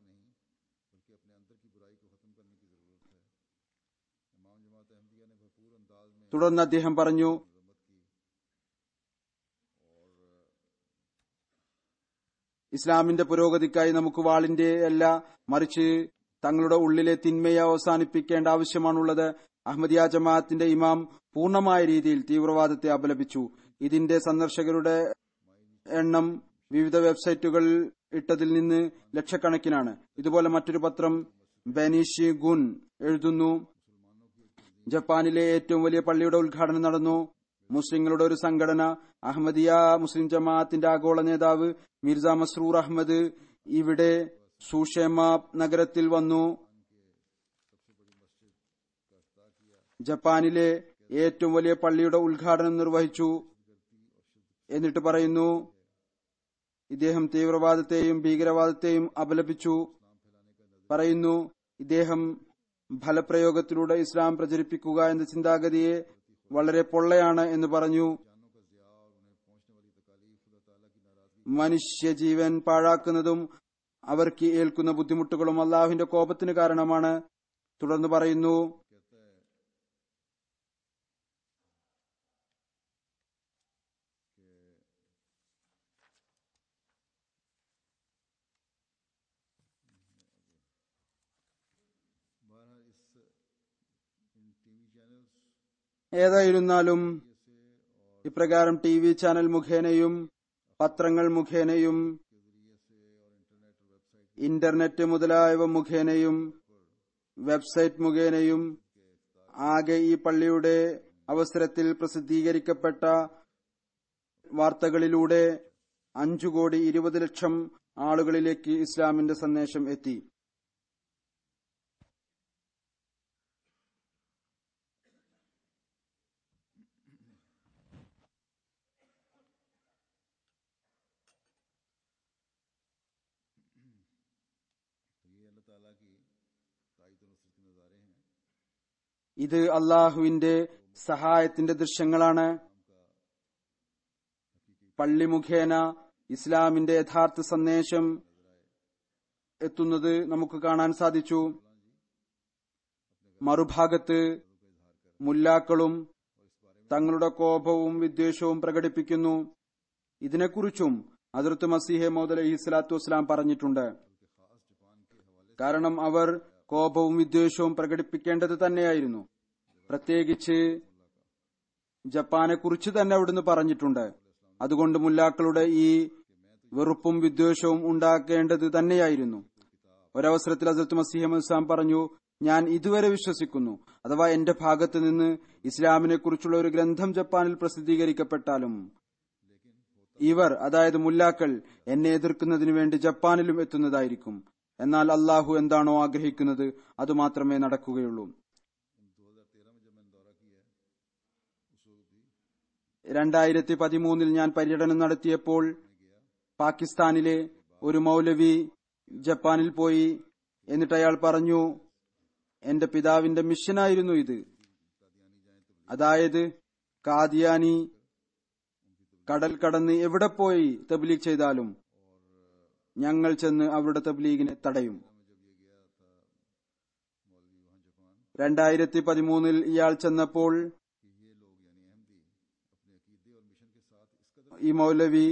തുടർന്ന് അദ്ദേഹം പറഞ്ഞു, ഇസ്ലാമിന്റെ പുരോഗതിക്കായി നമുക്ക് വാളിന്റെ അല്ല, മറിച്ച് തങ്ങളുടെ ഉള്ളിലെ തിന്മയെ അവസാനിപ്പിക്കേണ്ട ആവശ്യമാണുള്ളത്. അഹമ്മദിയ ജമാഅത്തിന്റെ ഇമാം പൂർണ്ണമായ രീതിയിൽ തീവ്രവാദത്തെ അപലപിച്ചു. ഇതിന്റെ സന്ദർശകരുടെ എണ്ണം വിവിധ വെബ്സൈറ്റുകളിൽ ഇട്ടതിൽ നിന്ന് ലക്ഷക്കണക്കിനാണ്. ഇതുപോലെ മറ്റൊരു പത്രം ബെനീഷി ഗുൻ എഴുതുന്നു, ജപ്പാനിലെ ഏറ്റവും വലിയ പള്ളിയുടെ ഉദ്ഘാടനം നടന്നു. മുസ്ലിങ്ങളുടെ ഒരു സംഘടന അഹമ്മദിയ മുസ്ലിം ജമാഅത്തിന്റെ ആഗോള നേതാവ് മിർസ മസ്രൂർ അഹമ്മദ് ഇവിടെ സുഷേമ നഗരത്തിൽ വന്നു. ജപ്പാനിലെ ഏറ്റവും വലിയ പള്ളിയുടെ ഉദ്ഘാടനം നിർവഹിച്ചു. എന്നിട്ട് പറയുന്നു, ഇദ്ദേഹം തീവ്രവാദത്തെയും ഭീകരവാദത്തെയും അപലപിച്ചു. പറയുന്നു, ഇദ്ദേഹം ഫലപ്രയോഗത്തിലൂടെ ഇസ്ലാം പ്രചരിപ്പിക്കുക എന്ന ചിന്താഗതിയെ വളരെ പൊള്ളയാണ് എന്ന് പറഞ്ഞു. മനുഷ്യജീവൻ പാഴാക്കുന്നതും അവർക്ക് ഏൽക്കുന്ന ബുദ്ധിമുട്ടുകളും അള്ളാഹുവിന്റെ കോപത്തിന് കാരണമാണ്. തുടർന്ന് പറയുന്നു, ഏതായിരുന്നാലും ഇപ്രകാരം ടി വി ചാനൽ മുഖേനയും പത്രങ്ങൾ മുഖേനയും ഇന്റർനെറ്റ് മുതലായവ മുഖേനയും വെബ്സൈറ്റ് മുഖേനയും ആകെ ഈ പള്ളിയുടെ അവസരത്തിൽ പ്രസിദ്ധീകരിക്കപ്പെട്ട വാർത്തകളിലൂടെ അഞ്ചു കോടി ഇരുപത് ലക്ഷം ആളുകളിലേക്ക് ഇസ്ലാമിന്റെ സന്ദേശം എത്തി. ഇത് അള്ളാഹുവിന്റെ സഹായത്തിന്റെ ദൃശ്യങ്ങളാണ്. പള്ളി മുഖേന ഇസ്ലാമിന്റെ യഥാർത്ഥ സന്ദേശം എത്തുന്നത് നമുക്ക് കാണാൻ സാധിച്ചു. മറുഭാഗത്ത് മുല്ലാക്കളും തങ്ങളുടെ കോപവും വിദ്വേഷവും പ്രകടിപ്പിക്കുന്നു. ഇതിനെക്കുറിച്ചും ഹദ്റത്ത് മസീഹ് മൗഊദ് അലൈഹി സ്വലാത്തു വസ്സലാം പറഞ്ഞിട്ടുണ്ട്. കാരണം അവർ കോപവും വിദ്വേഷവും പ്രകടിപ്പിക്കേണ്ടത് തന്നെയായിരുന്നു. പ്രത്യേകിച്ച് ജപ്പാനെ കുറിച്ച് തന്നെ അവിടുന്ന് പറഞ്ഞിട്ടുണ്ട്. അതുകൊണ്ട് മുല്ലാക്കളുടെ ഈ വെറുപ്പും വിദ്വേഷവും ഉണ്ടാക്കേണ്ടത് തന്നെയായിരുന്നു. ഒരവസരത്തിൽ ഹദ്റത്ത് മസീഹ് മൗഊദ് ഇസ്ലാം പറഞ്ഞു, ഞാൻ ഇതുവരെ വിശ്വസിക്കുന്നു, അഥവാ എന്റെ ഭാഗത്ത് നിന്ന് ഇസ്ലാമിനെ കുറിച്ചുള്ള ഒരു ഗ്രന്ഥം ജപ്പാനിൽ പ്രസിദ്ധീകരിക്കപ്പെട്ടാലും ഇവർ, അതായത് മുല്ലാക്കൾ, എന്നെ എതിർക്കുന്നതിനു വേണ്ടി ജപ്പാനിലും എത്തുന്നതായിരിക്കും. എന്നാൽ അള്ളാഹു എന്താണോ ആഗ്രഹിക്കുന്നത് അതുമാത്രമേ നടക്കുകയുള്ളൂ. രണ്ടായിരത്തി പതിമൂന്നിൽ ഞാൻ പര്യടനം നടത്തിയപ്പോൾ പാകിസ്ഥാനിലെ ഒരു മൗലവി ജപ്പാനിൽ പോയി. എന്നിട്ട് അയാൾ പറഞ്ഞു, എന്റെ പിതാവിന്റെ മിഷനായിരുന്നു ഇത്. അതായത് കാദിയാനി കടൽ കടന്ന് എവിടെ പോയി തബ്ലീഗ് ചെയ്താലും ഞങ്ങൾ ചെന്ന് അവരുടെ തബ്ലീഗിനെ തടയും. രണ്ടായിരത്തി പതിമൂന്നിൽ ഇയാൾ ചെന്നപ്പോൾ ഈ മൗലവി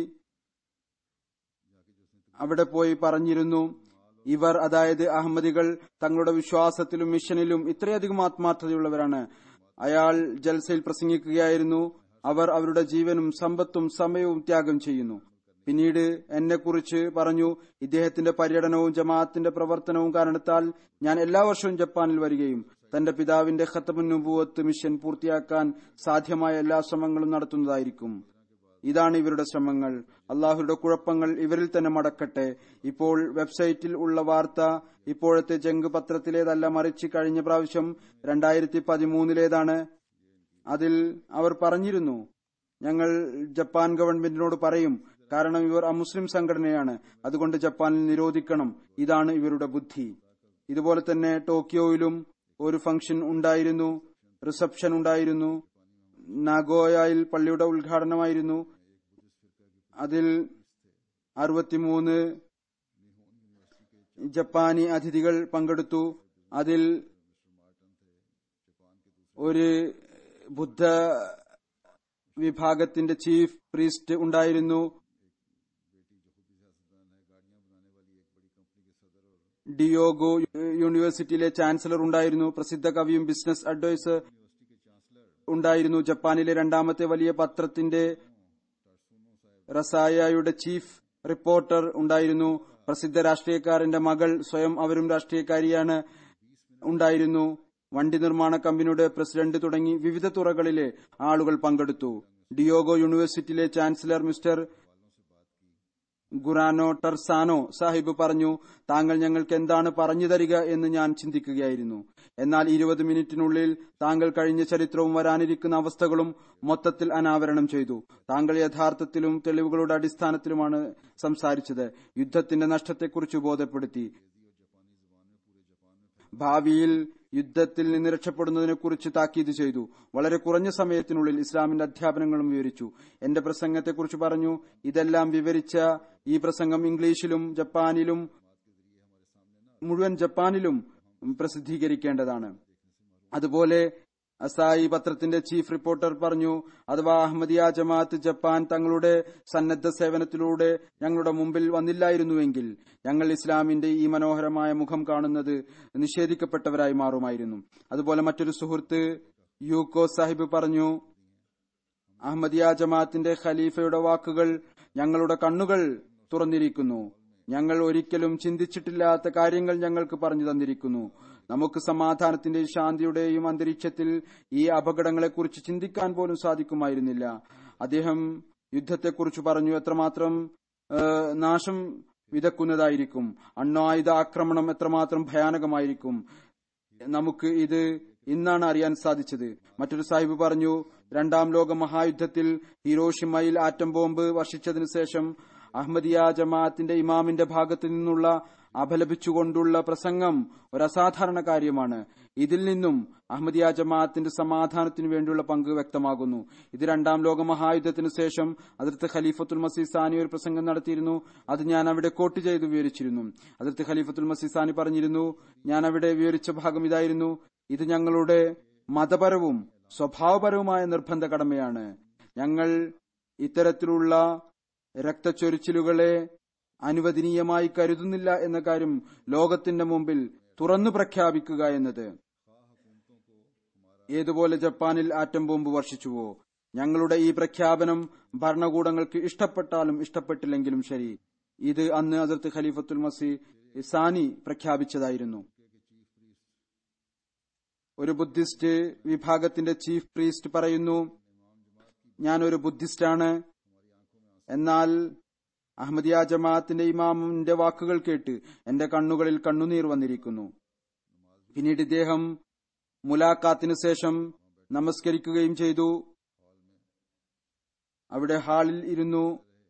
അവിടെ പോയി പറഞ്ഞിരുന്നു, ഇവർ അതായത് അഹമ്മദികൾ തങ്ങളുടെ വിശ്വാസത്തിലും മിഷനിലും ഇത്രയധികം ആത്മാർത്ഥതയുള്ളവരാണ്. അയാൾ ജൽസയിൽ പ്രസംഗിക്കുകയായിരുന്നു. അവർ അവരുടെ ജീവനും സമ്പത്തും സമയവും ത്യാഗം ചെയ്യുന്നു. പിന്നീട് എന്നെക്കുറിച്ച് പറഞ്ഞു, ഇദ്ദേഹത്തിന്റെ പര്യടനവും ജമാഅത്തിന്റെ പ്രവർത്തനവും കാരണത്താൽ ഞാൻ എല്ലാ വർഷവും ജപ്പാനിൽ വരികയും തന്റെ പിതാവിന്റെ ഖത്തമുൻ നുബുവത്ത് മിഷൻ പൂർത്തിയാക്കാൻ സാധ്യമായ എല്ലാ ശ്രമങ്ങളും നടത്തുന്നതായിരിക്കും. ഇതാണ് ഇവരുടെ ശ്രമങ്ങൾ. അള്ളാഹുരുടെ കുഴപ്പങ്ങൾ ഇവരിൽ തന്നെ മടക്കട്ടെ. ഇപ്പോൾ വെബ്സൈറ്റിൽ ഉള്ള വാർത്ത ഇപ്പോഴത്തെ ജംഗ് പത്രത്തിലേതല്ല, മറിച്ച് കഴിഞ്ഞ പ്രാവശ്യം രണ്ടായിരത്തി പതിമൂന്നിലേതാണ്. അതിൽ അവർ പറഞ്ഞിരുന്നു, ഞങ്ങൾ ജപ്പാൻ ഗവൺമെന്റിനോട് പറയും, കാരണം ഇവർ അമുസ്ലിം സംഘടനയാണ്, അതുകൊണ്ട് ജപ്പാനിൽ നിരോധിക്കണം. ഇതാണ് ഇവരുടെ ബുദ്ധി. ഇതുപോലെ തന്നെ ടോക്കിയോയിലും ഒരു ഫംഗ്ഷൻ ഉണ്ടായിരുന്നു, റിസപ്ഷൻ ഉണ്ടായിരുന്നു. നാഗോയയിൽ പള്ളിയുടെ ഉദ്ഘാടനമായിരുന്നു. അതിൽ അറുപത്തിമൂന്ന് ജപ്പാനി അതിഥികൾ പങ്കെടുത്തു. അതിൽ ഒരു ബുദ്ധ വിഭാഗത്തിന്റെ ചീഫ് പ്രീസ്റ്റ് ഉണ്ടായിരുന്നു. ഡിയോഗോ യൂണിവേഴ്സിറ്റിയിലെ ചാൻസലർ ഉണ്ടായിരുന്നു. പ്രസിദ്ധ കവിയും ബിസിനസ് അഡ്വൈസർ ഉണ്ടായിരുന്നു. ജപ്പാനിലെ രണ്ടാമത്തെ വലിയ പത്രത്തിന്റെ റസായയുടെ ചീഫ് റിപ്പോർട്ടർ ഉണ്ടായിരുന്നു. പ്രസിദ്ധ രാഷ്ട്രീയക്കാരന്റെ മകൾ, സ്വയം അവരും രാഷ്ട്രീയക്കാരിയാണ്, ഉണ്ടായിരുന്നു. വണ്ടി നിർമ്മാണ കമ്പനിയുടെ പ്രസിഡന്റ് തുടങ്ങി വിവിധ തുറകളിലെ ആളുകൾ പങ്കെടുത്തു. Diogo university chancellor mister Gurano Tarsano Sahib പറഞ്ഞു, താങ്കൾ ഞങ്ങൾക്ക് എന്താണ് പറഞ്ഞു തരിക എന്ന് ഞാൻ ചിന്തിക്കുകയായിരുന്നു. എന്നാൽ ഇരുപത് മിനിറ്റിനുള്ളിൽ താങ്കൾ കഴിഞ്ഞ ചരിത്രവും വരാനിരിക്കുന്ന അവസ്ഥകളും മൊത്തത്തിൽ അനാവരണം ചെയ്തു. താങ്കൾ യഥാർത്ഥത്തിലും തെളിവുകളുടെ അടിസ്ഥാനത്തിലുമാണ് സംസാരിച്ചത്. യുദ്ധത്തിന്റെ നഷ്ടത്തെക്കുറിച്ച് ബോധ്യപ്പെടുത്തി. ഭാവിയിൽ യുദ്ധത്തിൽ നിന്ന് രക്ഷപ്പെടുന്നതിനെക്കുറിച്ച് താക്കീത് ചെയ്തു. വളരെ കുറഞ്ഞ സമയത്തിനുള്ളിൽ ഇസ്ലാമിന്റെ അധ്യാപനങ്ങളും വിവരിച്ചു. എന്റെ പ്രസംഗത്തെക്കുറിച്ച് പറഞ്ഞു. ഇതെല്ലാം വിവരിച്ച ഈ പ്രസംഗം ഇംഗ്ലീഷിലും ജപ്പാനിലും മുഴുവൻ ജപ്പാനിലും പ്രസിദ്ധീകരിക്കേണ്ടതാണ്. അതുപോലെ അസായി പത്രത്തിന്റെ ചീഫ് റിപ്പോർട്ടർ പറഞ്ഞു, അഥവാ അഹമ്മദിയ ജമാഅത്ത് ജപ്പാൻ തങ്ങളുടെ സന്നദ്ധ സേവനത്തിലൂടെ ഞങ്ങളുടെ മുമ്പിൽ വന്നില്ലായിരുന്നുവെങ്കിൽ ഞങ്ങൾ ഇസ്ലാമിന്റെ ഈ മനോഹരമായ മുഖം കാണുന്നത് നിഷേധിക്കപ്പെട്ടവരായി മാറുമായിരുന്നു. അതുപോലെ മറ്റൊരു സുഹൃത്ത് യൂക്കോ സാഹിബ് പറഞ്ഞു, അഹമ്മദിയ ജമാഅത്തിന്റെ ഖലീഫയുടെ വാക്കുകൾ ഞങ്ങളുടെ കണ്ണുകൾ തുറന്നിരിക്കുന്നു. ഞങ്ങൾ ഒരിക്കലും ചിന്തിച്ചിട്ടില്ലാത്ത കാര്യങ്ങൾ ഞങ്ങൾക്ക് പറഞ്ഞു തന്നിരിക്കുന്നു. നമുക്ക് സമാധാനത്തിന്റെയും ശാന്തിയുടെയും അന്തരീക്ഷത്തിൽ ഈ അപകടങ്ങളെക്കുറിച്ച് ചിന്തിക്കാൻ പോലും സാധിക്കുമായിരുന്നില്ല. അദ്ദേഹം യുദ്ധത്തെക്കുറിച്ച് പറഞ്ഞു, എത്രമാത്രം നാശം വിതക്കുന്നതായിരിക്കും, അണ്വായുധ ആക്രമണം എത്രമാത്രം ഭയാനകമായിരിക്കും. നമുക്ക് ഇത് ഇന്നാണ് അറിയാൻ സാധിച്ചത്. മറ്റൊരു സാഹിബ് പറഞ്ഞു, രണ്ടാം ലോക മഹായുദ്ധത്തിൽ ഹിരോഷിമയിൽ ആറ്റം ബോംബ് വർഷിച്ചതിനു ശേഷം അഹമ്മദിയ ജമാഅത്തിന്റെ ഇമാമിന്റെ ഭാഗത്തു നിന്നുള്ള അപലപിച്ചുകൊണ്ടുള്ള പ്രസംഗം ഒരു അസാധാരണ കാര്യമാണ്. ഇതിൽ നിന്നും അഹമ്മദിയ ജമാഅത്തിന്റെ സമാധാനത്തിനു വേണ്ടിയുള്ള പങ്ക് വ്യക്തമാകുന്നു. ഇത് രണ്ടാം ലോക മഹായുദ്ധത്തിനു ശേഷം ഹദ്റത്ത് ഖലീഫത്തുൽ മസീഹ് സാനി ഒരു പ്രസംഗം നടത്തിയിരുന്നു. അത് ഞാൻ അവിടെ കോട്ട് ചെയ്ത് വിവരിച്ചിരുന്നു. ഹദ്റത്ത് ഖലീഫത്തുൽ മസീഹ് സാനി പറഞ്ഞിരുന്നു, ഞാൻ അവിടെ വിവരിച്ച ഭാഗം ഇതായിരുന്നു: ഇത് ഞങ്ങളുടെ മതപരവും സ്വഭാവപരവുമായ നിർബന്ധ കടമയാണ്. ഞങ്ങൾ ഇത്തരത്തിലുള്ള രക്തച്ചൊരിച്ചിലുകളെ അനുവദനീയമായി കരുതുന്നില്ല എന്ന കാര്യം ലോകത്തിന്റെ മുമ്പിൽ തുറന്നു പ്രഖ്യാപിക്കുക എന്നത്. ഏതുപോലെ ജപ്പാനിൽ ആറ്റം ബോംബ് വർഷിച്ചുവോ, ഞങ്ങളുടെ ഈ പ്രഖ്യാപനം ഭരണകൂടങ്ങൾക്ക് ഇഷ്ടപ്പെട്ടാലും ഇഷ്ടപ്പെട്ടില്ലെങ്കിലും ശരി, ഇത് അന്ന് ഹദ്റത്ത് ഖലീഫത്തുൽ മസീഹ് സാനി പ്രഖ്യാപിച്ചതായിരുന്നു. ഒരു ബുദ്ധിസ്റ്റ് വിഭാഗത്തിന്റെ ചീഫ് പ്രീസ്റ്റ് പറയുന്നു, ഞാൻ ഒരു ബുദ്ധിസ്റ്റാണ്, എന്നാൽ അഹമ്മദിയ ജമാഅത്തിന്റെ ഇമാമിന്റെ വാക്കുകൾ കേട്ട് എന്റെ കണ്ണുകളിൽ കണ്ണുനീർ വന്നിരിക്കുന്നു. പിന്നീട് ഇദ്ദേഹം മുലാഖാത്തിനു ശേഷം നമസ്കരിക്കുകയും ചെയ്തു. അവിടെ ഹാളിൽ ഇരുന്നു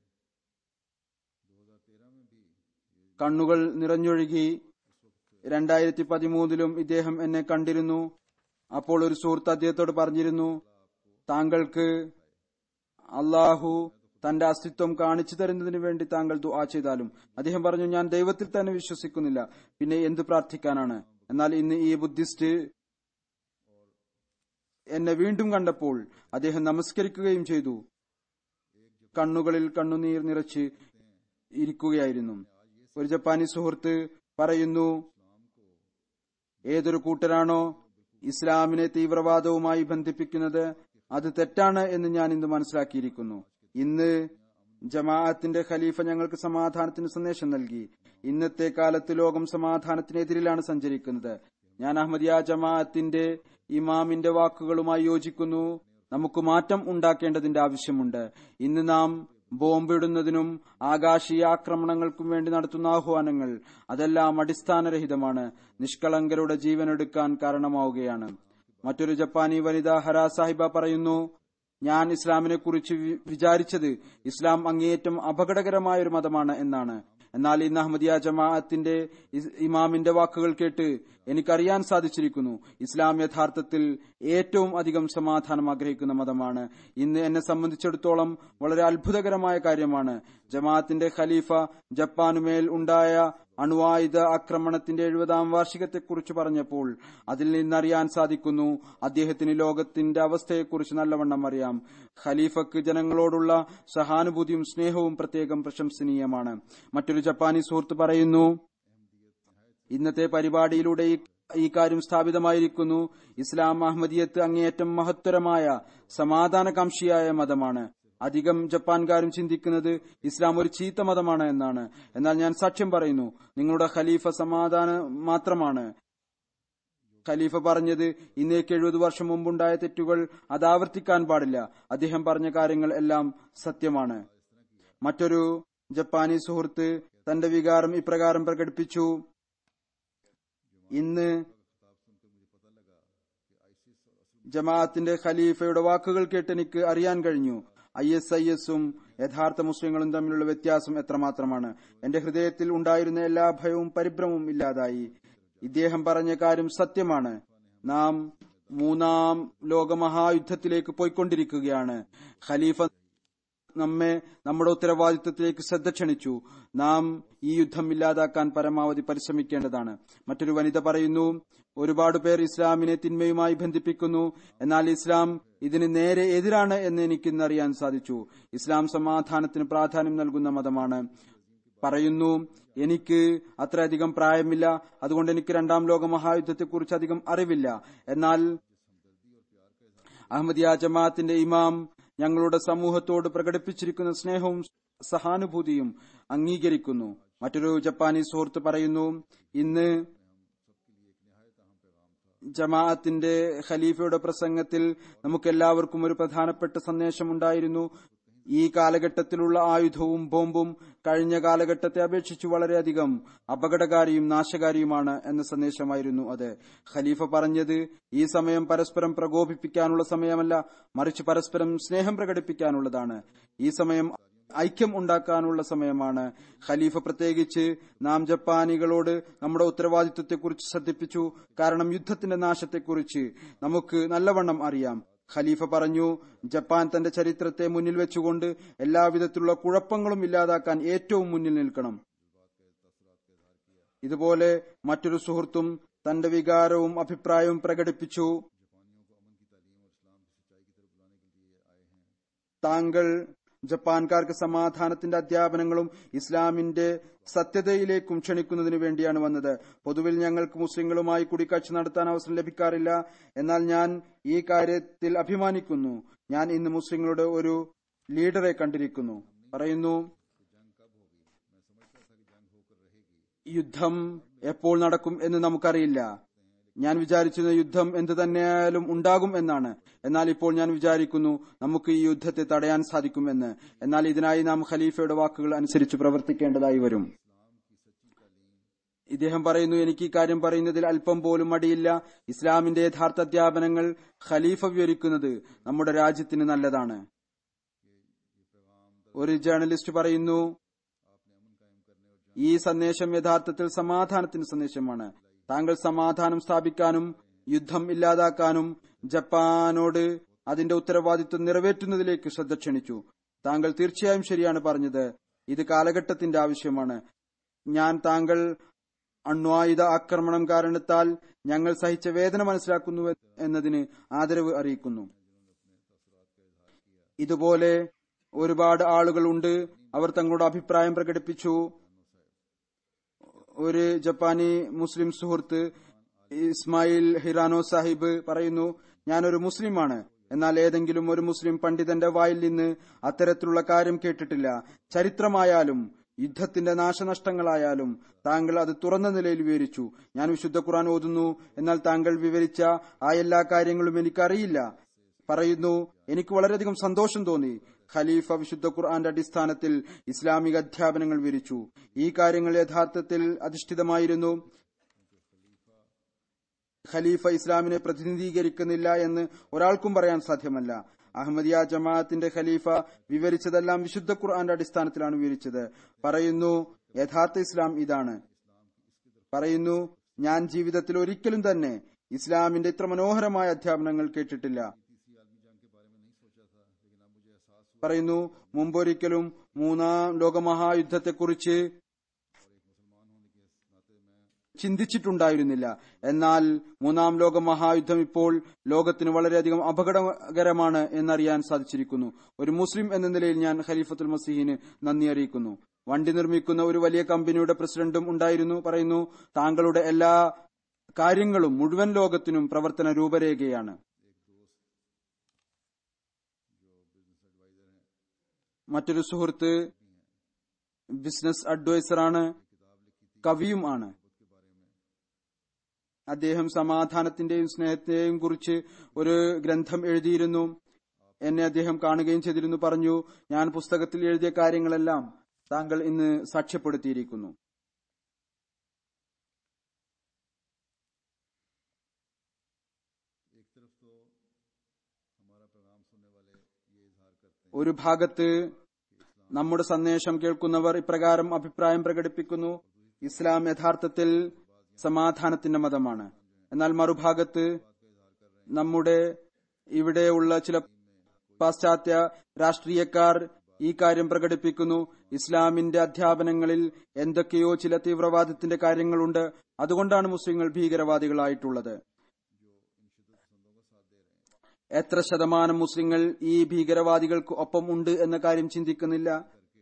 കണ്ണുകൾ നിറഞ്ഞൊഴുകി. രണ്ടായിരത്തി പതിമൂന്നിലും ഇദ്ദേഹം എന്നെ കണ്ടിരുന്നു. അപ്പോൾ ഒരു സുഹൃത്ത് അദ്ദേഹത്തോട് പറഞ്ഞിരുന്നു, താങ്കൾക്ക് അള്ളാഹു തന്റെ അസ്തിത്വം കാണിച്ചു തരുന്നതിന് വേണ്ടി താങ്കൾ ദുആ ചെയ്താലും. അദ്ദേഹം പറഞ്ഞു, ഞാൻ ദൈവത്തിൽ തന്നെ വിശ്വസിക്കുന്നില്ല, പിന്നെ എന്ത് പ്രാർത്ഥിക്കാനാണ്. എന്നാൽ ഇന്ന് ഈ ബുദ്ധിസ്റ്റ് എന്നെ വീണ്ടും കണ്ടപ്പോൾ അദ്ദേഹം നമസ്കരിക്കുകയും ചെയ്തു. കണ്ണുകളിൽ കണ്ണുനീർ നിറച്ച് ഇരിക്കുകയായിരുന്നു. ഒരു ജപ്പാനീസ് സുഹൃത്ത് പറയുന്നു, ഏതൊരു കൂട്ടരാണോ ഇസ്ലാമിനെ തീവ്രവാദവുമായി ബന്ധിപ്പിക്കുന്നത് അത് തെറ്റാണ് എന്ന് ഞാൻ ഇന്ന് മനസ്സിലാക്കിയിരിക്കുന്നു. ഇന്ന് ജമാഅത്തിന്റെ ഖലീഫ ഞങ്ങൾക്ക് സമാധാനത്തിന് സന്ദേശം നൽകി. ഇന്നത്തെ കാലത്ത് ലോകം സമാധാനത്തിനെതിരിലാണ് സഞ്ചരിക്കുന്നത്. ഞാൻ അഹമ്മദിയ ജമാഅത്തിന്റെ ഇമാമിന്റെ വാക്കുകളുമായി യോജിക്കുന്നു. നമുക്ക് മാറ്റം ഉണ്ടാക്കേണ്ടതിന്റെ ആവശ്യമുണ്ട്. ഇന്ന് നാം ബോംബിടുന്നതിനും ആകാശീയ ആക്രമണങ്ങൾക്കും വേണ്ടി നടത്തുന്ന ആഹ്വാനങ്ങൾ അതെല്ലാം അടിസ്ഥാനരഹിതമാണ്, നിഷ്കളങ്കരുടെ ജീവനെടുക്കാൻ കാരണമാവുകയാണ്. മറ്റൊരു ജപ്പാനി വനിത ഹരാ സാഹിബ പറയുന്നു, ഞാൻ ഇസ്ലാമിനെ കുറിച്ച് വിചാരിച്ചത് ഇസ്ലാം അങ്ങേയറ്റം അപകടകരമായ ഒരു മതമാണ് എന്നാണ്. എന്നാൽ ഇന്ന് അഹമ്മദിയ ജമാഅത്തിന്റെ ഇമാമിന്റെ വാക്കുകൾ കേട്ട് എനിക്കറിയാൻ സാധിച്ചിരിക്കുന്നു, ഇസ്ലാം യഥാർത്ഥത്തിൽ ഏറ്റവും അധികം സമാധാനം ആഗ്രഹിക്കുന്ന മതമാണ്. ഇന്ന് എന്നെ സംബന്ധിച്ചിടത്തോളം വളരെ അത്ഭുതകരമായ കാര്യമാണ്. ജമാഅത്തിന്റെ ഖലീഫ ജപ്പാനുമേൽ ഉണ്ടായ അണ്വായുധ ആക്രമണത്തിന്റെ എഴുപതാം വാർഷികത്തെക്കുറിച്ച് പറഞ്ഞപ്പോൾ അതിൽ നിന്നറിയാൻ സാധിക്കുന്നു, അദ്ദേഹത്തിന് ലോകത്തിന്റെ അവസ്ഥയെക്കുറിച്ച് നല്ലവണ്ണം അറിയാം. ഖലീഫക്ക് ജനങ്ങളോടുള്ള സഹാനുഭൂതിയും സ്നേഹവും പ്രത്യേകം പ്രശംസനീയമാണ്. മറ്റൊരു ജപ്പാനി സുഹൃത്ത് പറയുന്നു, ഇന്നത്തെ പരിപാടിയിലൂടെ ഈ കാര്യം സ്ഥാപിതമായിരിക്കുന്നു, ഇസ്ലാം അഹമ്മദിയത്ത് അങ്ങേയറ്റം മഹത്തരമായ സമാധാനകാംക്ഷിയായ മതമാണ്. അധികം ജപ്പാൻകാരും ചിന്തിക്കുന്നത് ഇസ്ലാം ഒരു ചീത്ത മതമാണ് എന്നാണ്. എന്നാൽ ഞാൻ സാക്ഷ്യം പറയുന്നു, നിങ്ങളുടെ ഖലീഫ സമാധാനം മാത്രമാണ്. ഖലീഫ പറഞ്ഞത് ഇന്നേക്ക് എഴുപത് വർഷം മുമ്പുണ്ടായ തെറ്റുകൾ അത് ആവർത്തിക്കാൻ പാടില്ല. അദ്ദേഹം പറഞ്ഞ കാര്യങ്ങൾ എല്ലാം സത്യമാണ്. മറ്റൊരു ജപ്പാനി സുഹൃത്ത് തന്റെ വികാരം ഇപ്രകാരം പ്രകടിപ്പിച്ചു, ഇന്ന് ജമാഅത്തിന്റെ ഖലീഫയുടെ വാക്കുകൾ കേട്ട് എനിക്ക് അറിയാൻ കഴിഞ്ഞു, ഐ എസ് ഐ എസും യഥാർത്ഥ മുസ്ലിങ്ങളും തമ്മിലുള്ള വ്യത്യാസം എത്രമാത്രമാണ്. എന്റെ ഹൃദയത്തിൽ ഉണ്ടായിരുന്ന എല്ലാ ഭയവും പരിഭ്രമവും ഇല്ലാതായി. ഇദ്ദേഹം പറഞ്ഞ കാര്യം സത്യമാണ്. നാം മൂന്നാം ലോകമഹായുദ്ധത്തിലേക്ക് പോയിക്കൊണ്ടിരിക്കുകയാണ്. ഖലീഫ നമ്മെ നമ്മുടെ ഉത്തരവാദിത്വത്തിലേക്ക് ശ്രദ്ധ ക്ഷണിച്ചു. നാം ഈ യുദ്ധം ഇല്ലാതാക്കാൻ പരമാവധി പരിശ്രമിക്കേണ്ടതാണ്. മറ്റൊരു വനിത പറയുന്നു, ഒരുപാട് പേർ ഇസ്ലാമിനെ തിന്മയുമായി ബന്ധിപ്പിക്കുന്നു, എന്നാൽ ഇസ്ലാം ഇതിന് നേരെ എതിരാണ് എന്ന് എനിക്കിന്നറിയാൻ സാധിച്ചു. ഇസ്ലാം സമാധാനത്തിന് പ്രാധാന്യം നൽകുന്ന മതമാണ്. പറയുന്നു, എനിക്ക് അത്രയധികം പ്രായമില്ല, അതുകൊണ്ട് എനിക്ക് രണ്ടാം ലോക മഹായുദ്ധത്തെക്കുറിച്ച് അധികം അറിവില്ല. എന്നാൽ അഹമ്മദിയ ജമാഅത്തിന്റെ ഇമാം ഞങ്ങളുടെ സമൂഹത്തോട് പ്രകടിപ്പിച്ചിരിക്കുന്ന സ്നേഹവും സഹാനുഭൂതിയും അംഗീകരിക്കുന്നു. മറ്റൊരു ജപ്പാനീസ് സുഹൃത്ത് പറയുന്നു, ഇന്ന് ജമാഅത്തിന്റെ ഖലീഫയുടെ പ്രസംഗത്തിൽ നമുക്കെല്ലാവർക്കും ഒരു പ്രധാനപ്പെട്ട സന്ദേശമുണ്ടായിരുന്നു. ഈ കാലഘട്ടത്തിലുള്ള ആയുധവും ബോംബും കഴിഞ്ഞ കാലഘട്ടത്തെ അപേക്ഷിച്ച് വളരെയധികം അപകടകാരിയും നാശകാരിയുമാണ് എന്ന സന്ദേശമായിരുന്നു അത്. ഖലീഫ പറഞ്ഞത്, ഈ സമയം പരസ്പരം പ്രകോപിപ്പിക്കാനുള്ള സമയമല്ല, മറിച്ച് പരസ്പരം സ്നേഹം പ്രകടിപ്പിക്കാനുള്ളതാണ്. ഈ സമയം ഐക്യം ഉണ്ടാക്കാനുള്ള സമയമാണ്. ഖലീഫ പ്രത്യേകിച്ച് നാം ജപ്പാനികളോട് നമ്മുടെ ഉത്തരവാദിത്വത്തെക്കുറിച്ച് ശ്രദ്ധിപ്പിച്ചു. കാരണം യുദ്ധത്തിന്റെ നാശത്തെക്കുറിച്ച് നമുക്ക് നല്ലവണ്ണം അറിയാം. ഖലീഫ പറഞ്ഞു, ജപ്പാൻ തന്റെ ചരിത്രത്തെ മുന്നിൽ വെച്ചുകൊണ്ട് എല്ലാവിധത്തിലുള്ള കുഴപ്പങ്ങളും ഇല്ലാതാക്കാൻ ഏറ്റവും മുന്നിൽ നിൽക്കണം. ഇതുപോലെ മറ്റൊരു സുഹൃത്തും തന്റെ വികാരവും അഭിപ്രായവും പ്രകടിപ്പിച്ചു. താങ്കൾ ജപ്പാൻകാർക്ക് സമാധാനത്തിന്റെ അധ്യാപനങ്ങളും ഇസ്ലാമിന്റെ സത്യതയിലേക്കും ക്ഷണിക്കുന്നതിനു വേണ്ടിയാണ് വന്നത്. പൊതുവിൽ ഞങ്ങൾക്ക് മുസ്ലിങ്ങളുമായി കൂടിക്കാഴ്ച നടത്താൻ അവസരം ലഭിക്കാറില്ല. എന്നാൽ ഞാൻ ഈ കാര്യത്തിൽ അഭിമാനിക്കുന്നു. ഞാൻ ഇന്ന് മുസ്ലിങ്ങളുടെ ഒരു ലീഡറെ കണ്ടിരിക്കുന്നു. പറയുന്നു, യുദ്ധം എപ്പോൾ നടക്കും എന്ന് നമുക്കറിയില്ല. ഞാൻ വിചാരിച്ചിരുന്ന യുദ്ധം എന്തു തന്നെയായാലും ഉണ്ടാകും എന്നാണ്. എന്നാൽ ഇപ്പോൾ ഞാൻ വിചാരിക്കുന്നു നമുക്ക് ഈ യുദ്ധത്തെ തടയാൻ സാധിക്കുമെന്ന്. എന്നാൽ ഇതിനായി നാം ഖലീഫയുടെ വാക്കുകൾ അനുസരിച്ച് പ്രവർത്തിക്കേണ്ടതായി വരും. ഇദ്ദേഹം പറയുന്നു, എനിക്ക് ഈ കാര്യം പറയുന്നതിൽ അല്പം പോലും മടിയില്ല. ഇസ്ലാമിന്റെ യഥാർത്ഥ അധ്യാപനങ്ങൾ ഖലീഫ വിവരിക്കുന്നത് നമ്മുടെ രാജ്യത്തിന് നല്ലതാണ്. ഒരു ജേർണലിസ്റ്റ് പറയുന്നു, ഈ സന്ദേശം യഥാർത്ഥത്തിൽ സമാധാനത്തിന്റെ സന്ദേശമാണ്. താങ്കൾ സമാധാനം സ്ഥാപിക്കാനും യുദ്ധം ഇല്ലാതാക്കാനും ജപ്പാനോട് അതിന്റെ ഉത്തരവാദിത്വം നിറവേറ്റുന്നതിലേക്ക് ശ്രദ്ധ ക്ഷണിച്ചു. താങ്കൾ തീർച്ചയായും ശരിയാണ് പറഞ്ഞത്. ഇത് കാലഘട്ടത്തിന്റെ ആവശ്യമാണ്. ഞാൻ താങ്കൾ അണ്വായുധ ആക്രമണം കാരണത്താൽ ഞങ്ങൾ സഹിച്ച വേദന മനസ്സിലാക്കുന്നു എന്നതിന് ആദരവ് അറിയിക്കുന്നു. ഇതുപോലെ ഒരുപാട് ആളുകളുണ്ട്. അവർ തങ്ങളുടെ അഭിപ്രായം പ്രകടിപ്പിച്ചു. ഒരു ജപ്പാനി മുസ്ലിം സുഹൃത്ത് ഇസ്മായിൽ ഹിറാനോ സാഹിബ് പറയുന്നു, ഞാനൊരു മുസ്ലിമാണ്, എന്നാൽ ഏതെങ്കിലും ഒരു മുസ്ലിം പണ്ഡിതന്റെ വായിൽ നിന്ന് അത്തരത്തിലുള്ള കാര്യം കേട്ടിട്ടില്ല. ചരിത്രമായാലും യുദ്ധത്തിന്റെ നാശനഷ്ടങ്ങളായാലും താങ്കൾ അത് തുറന്ന നിലയിൽ വിവരിച്ചു. ഞാൻ വിശുദ്ധ ഖുർആൻ ഓതുന്നു, എന്നാൽ താങ്കൾ വിവരിച്ച ആ എല്ലാ കാര്യങ്ങളും എനിക്കറിയില്ല. പറയുന്നു, എനിക്ക് വളരെയധികം സന്തോഷം തോന്നി. ഖലീഫ വിശുദ്ധ ഖുർആന്റെ അടിസ്ഥാനത്തിൽ ഇസ്ലാമിക അധ്യാപനങ്ങൾ വിവരിച്ചു. ഈ കാര്യങ്ങൾ യഥാർത്ഥത്തിൽ അധിഷ്ഠിതമായിരുന്നു. ഖലീഫ ഇസ്ലാമിനെ പ്രതിനിധീകരിക്കുന്നില്ല എന്ന് ഒരാൾക്കും പറയാൻ സാധ്യമല്ല. അഹമ്മദിയ ജമാഅത്തിന്റെ ഖലീഫ വിവരിച്ചതെല്ലാം വിശുദ്ധ ഖുർആന്റെ അടിസ്ഥാനത്തിലാണ് വിവരിച്ചത്. പറയുന്നു, യഥാർത്ഥ ഇസ്ലാം ഇതാണ്. പറയുന്നു, ഞാൻ ജീവിതത്തിൽ ഒരിക്കലും തന്നെ ഇസ്ലാമിന്റെ ഇത്ര മനോഹരമായ അധ്യാപനങ്ങൾ കേട്ടിട്ടില്ല. പറയുന്നു, മുമ്പൊരിക്കലും മൂന്നാം ലോകമഹായുദ്ധത്തെക്കുറിച്ച് ചിന്തിച്ചിട്ടുണ്ടായിരുന്നില്ല. എന്നാൽ മൂന്നാം ലോക മഹായുദ്ധം ഇപ്പോൾ ലോകത്തിന് വളരെയധികം അപകടകരമാണ് എന്നറിയാൻ സാധിച്ചിരിക്കുന്നു. ഒരു മുസ്ലിം എന്ന നിലയിൽ ഞാൻ ഖലീഫത്തുൽ മസീഹിന് നന്ദി അറിയിക്കുന്നു. വണ്ടി നിർമ്മിക്കുന്ന ഒരു വലിയ കമ്പനിയുടെ പ്രസിഡന്റും ഉണ്ടായിരുന്നു. പറയുന്നു, താങ്കളുടെ എല്ലാ കാര്യങ്ങളും മുഴുവൻ ലോകത്തിനും പ്രവർത്തന രൂപരേഖയാണ്. മറ്റൊരു സുഹൃത്ത് ബിസിനസ് അഡ്വൈസറാണ്, കവിയും ആണ്. അദ്ദേഹം സമാധാനത്തിന്റെയും സ്നേഹത്തെയും കുറിച്ച് ഒരു ഗ്രന്ഥം എഴുതിയിരുന്നു. എന്നെ അദ്ദേഹം കാണുകയും ചെയ്തിരുന്നു. പറഞ്ഞു, ഞാൻ പുസ്തകത്തിൽ എഴുതിയ കാര്യങ്ങളെല്ലാം താങ്കൾ ഇന്ന് സാക്ഷ്യപ്പെടുത്തിയിരിക്കുന്നു. ഒരു ഭാഗത്ത് നമ്മുടെ സന്ദേശം കേൾക്കുന്നവർ ഇപ്രകാരം അഭിപ്രായം പ്രകടിപ്പിക്കുന്നു, ഇസ്ലാം യഥാർത്ഥത്തിൽ സമാധാനത്തിന്റെ മതമാണ്. എന്നാൽ മറുഭാഗത്ത് നമ്മുടെ ഇവിടെയുള്ള ചില പാശ്ചാത്യ രാഷ്ട്രീയക്കാർ ഈ കാര്യം പ്രകടിപ്പിക്കുന്നു, ഇസ്ലാമിന്റെ അധ്യാപനങ്ങളിൽ എന്തൊക്കെയോ ചില തീവ്രവാദത്തിന്റെ കാര്യങ്ങളുണ്ട്, അതുകൊണ്ടാണ് മുസ്ലിങ്ങൾ ഭീകരവാദികളായിട്ടുള്ളത്. എത്ര ശതമാനം മുസ്ലിങ്ങൾ ഈ ഭീകരവാദികൾക്ക് ഒപ്പം ഉണ്ട് എന്ന കാര്യം ചിന്തിക്കുന്നില്ല.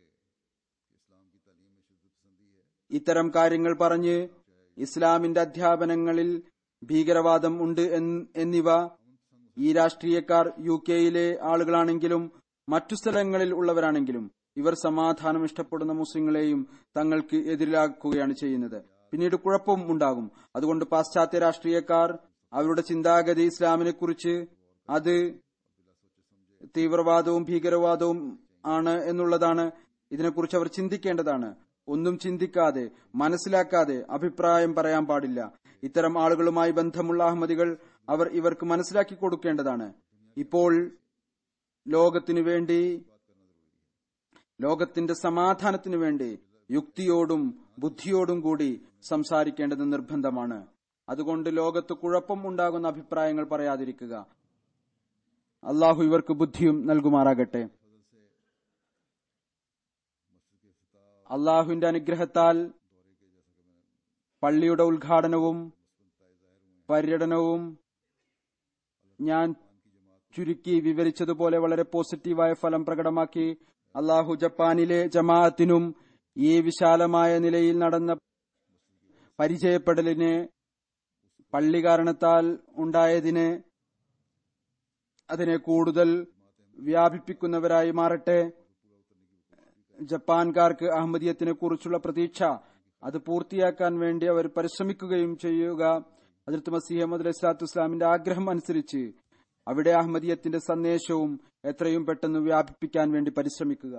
ഇത്തരം കാര്യങ്ങൾ പറഞ്ഞ് ഇസ്ലാമിന്റെ അധ്യാപനങ്ങളിൽ ഭീകരവാദം ഉണ്ട് എന്നിവ ഈ രാഷ്ട്രീയക്കാർ യു കെയിലെ ആളുകളാണെങ്കിലും മറ്റു സ്ഥലങ്ങളിൽ ഉള്ളവരാണെങ്കിലും ഇവർ സമാധാനം ഇഷ്ടപ്പെടുന്ന മുസ്ലിങ്ങളെയും തങ്ങൾക്ക് എതിരാക്കുകയാണ് ചെയ്യുന്നത്. പിന്നീട് കുഴപ്പവും ഉണ്ടാകും. അതുകൊണ്ട് പാശ്ചാത്യ രാഷ്ട്രീയക്കാർ അവരുടെ ചിന്താഗതി ഇസ്ലാമിനെ കുറിച്ച് അത് തീവ്രവാദവും ഭീകരവാദവും ആണ് എന്നുള്ളതാണ്. ഇതിനെക്കുറിച്ച് അവർ ചിന്തിക്കേണ്ടതാണ്. ഒന്നും ചിന്തിക്കാതെ മനസ്സിലാക്കാതെ അഭിപ്രായം പറയാൻ പാടില്ല. ഇത്തരം ആളുകളുമായി ബന്ധമുള്ള അഹമ്മദികൾ അവർ ഇവർക്ക് മനസ്സിലാക്കി കൊടുക്കേണ്ടതാണ്. ഇപ്പോൾ ലോകത്തിനു വേണ്ടി, ലോകത്തിന്റെ സമാധാനത്തിനു വേണ്ടി യുക്തിയോടും ബുദ്ധിയോടും കൂടി സംസാരിക്കേണ്ടത് നിർബന്ധമാണ്. അതുകൊണ്ട് ലോകത്ത് കുഴപ്പം ഉണ്ടാകുന്ന അഭിപ്രായങ്ങൾ പറയാതിരിക്കുക. അള്ളാഹു ഇവർക്ക് ബുദ്ധിയും നൽകുമാറാകട്ടെ. അള്ളാഹുവിന്റെ അനുഗ്രഹത്താൽ പള്ളിയുടെ ഉദ്ഘാടനവും പര്യടനവും ഞാൻ ചുരുക്കി വിവരിച്ചതുപോലെ വളരെ പോസിറ്റീവായ ഫലം പ്രകടമാക്കി. അള്ളാഹു ജപ്പാനിലെ ജമാഅത്തിനും ഈ വിശാലമായ നിലയിൽ നടന്ന പരിചയപ്പെടലിന്, പള്ളി കാരണത്താൽ ഉണ്ടായതിന്, അതിനെ കൂടുതൽ വ്യാപിപ്പിക്കുന്നവരായി മാറട്ടെ. ജപ്പാൻകാർക്ക് അഹമ്മദിയത്തിനെ കുറിച്ചുള്ള പ്രതീക്ഷ അത് പൂർത്തിയാക്കാൻ വേണ്ടി അവർ പരിശ്രമിക്കുകയും ചെയ്യുക. ഹദ്റത്ത് മസീഹ് മൗഊദ് അലൈഹി സ്വലാത്തു വസ്സലാമിന്റെ ആഗ്രഹം അനുസരിച്ച് അവിടെ അഹമ്മദിയത്തിന്റെ സന്ദേശവും എത്രയും പെട്ടെന്ന് വ്യാപിപ്പിക്കാൻ വേണ്ടി പരിശ്രമിക്കുക.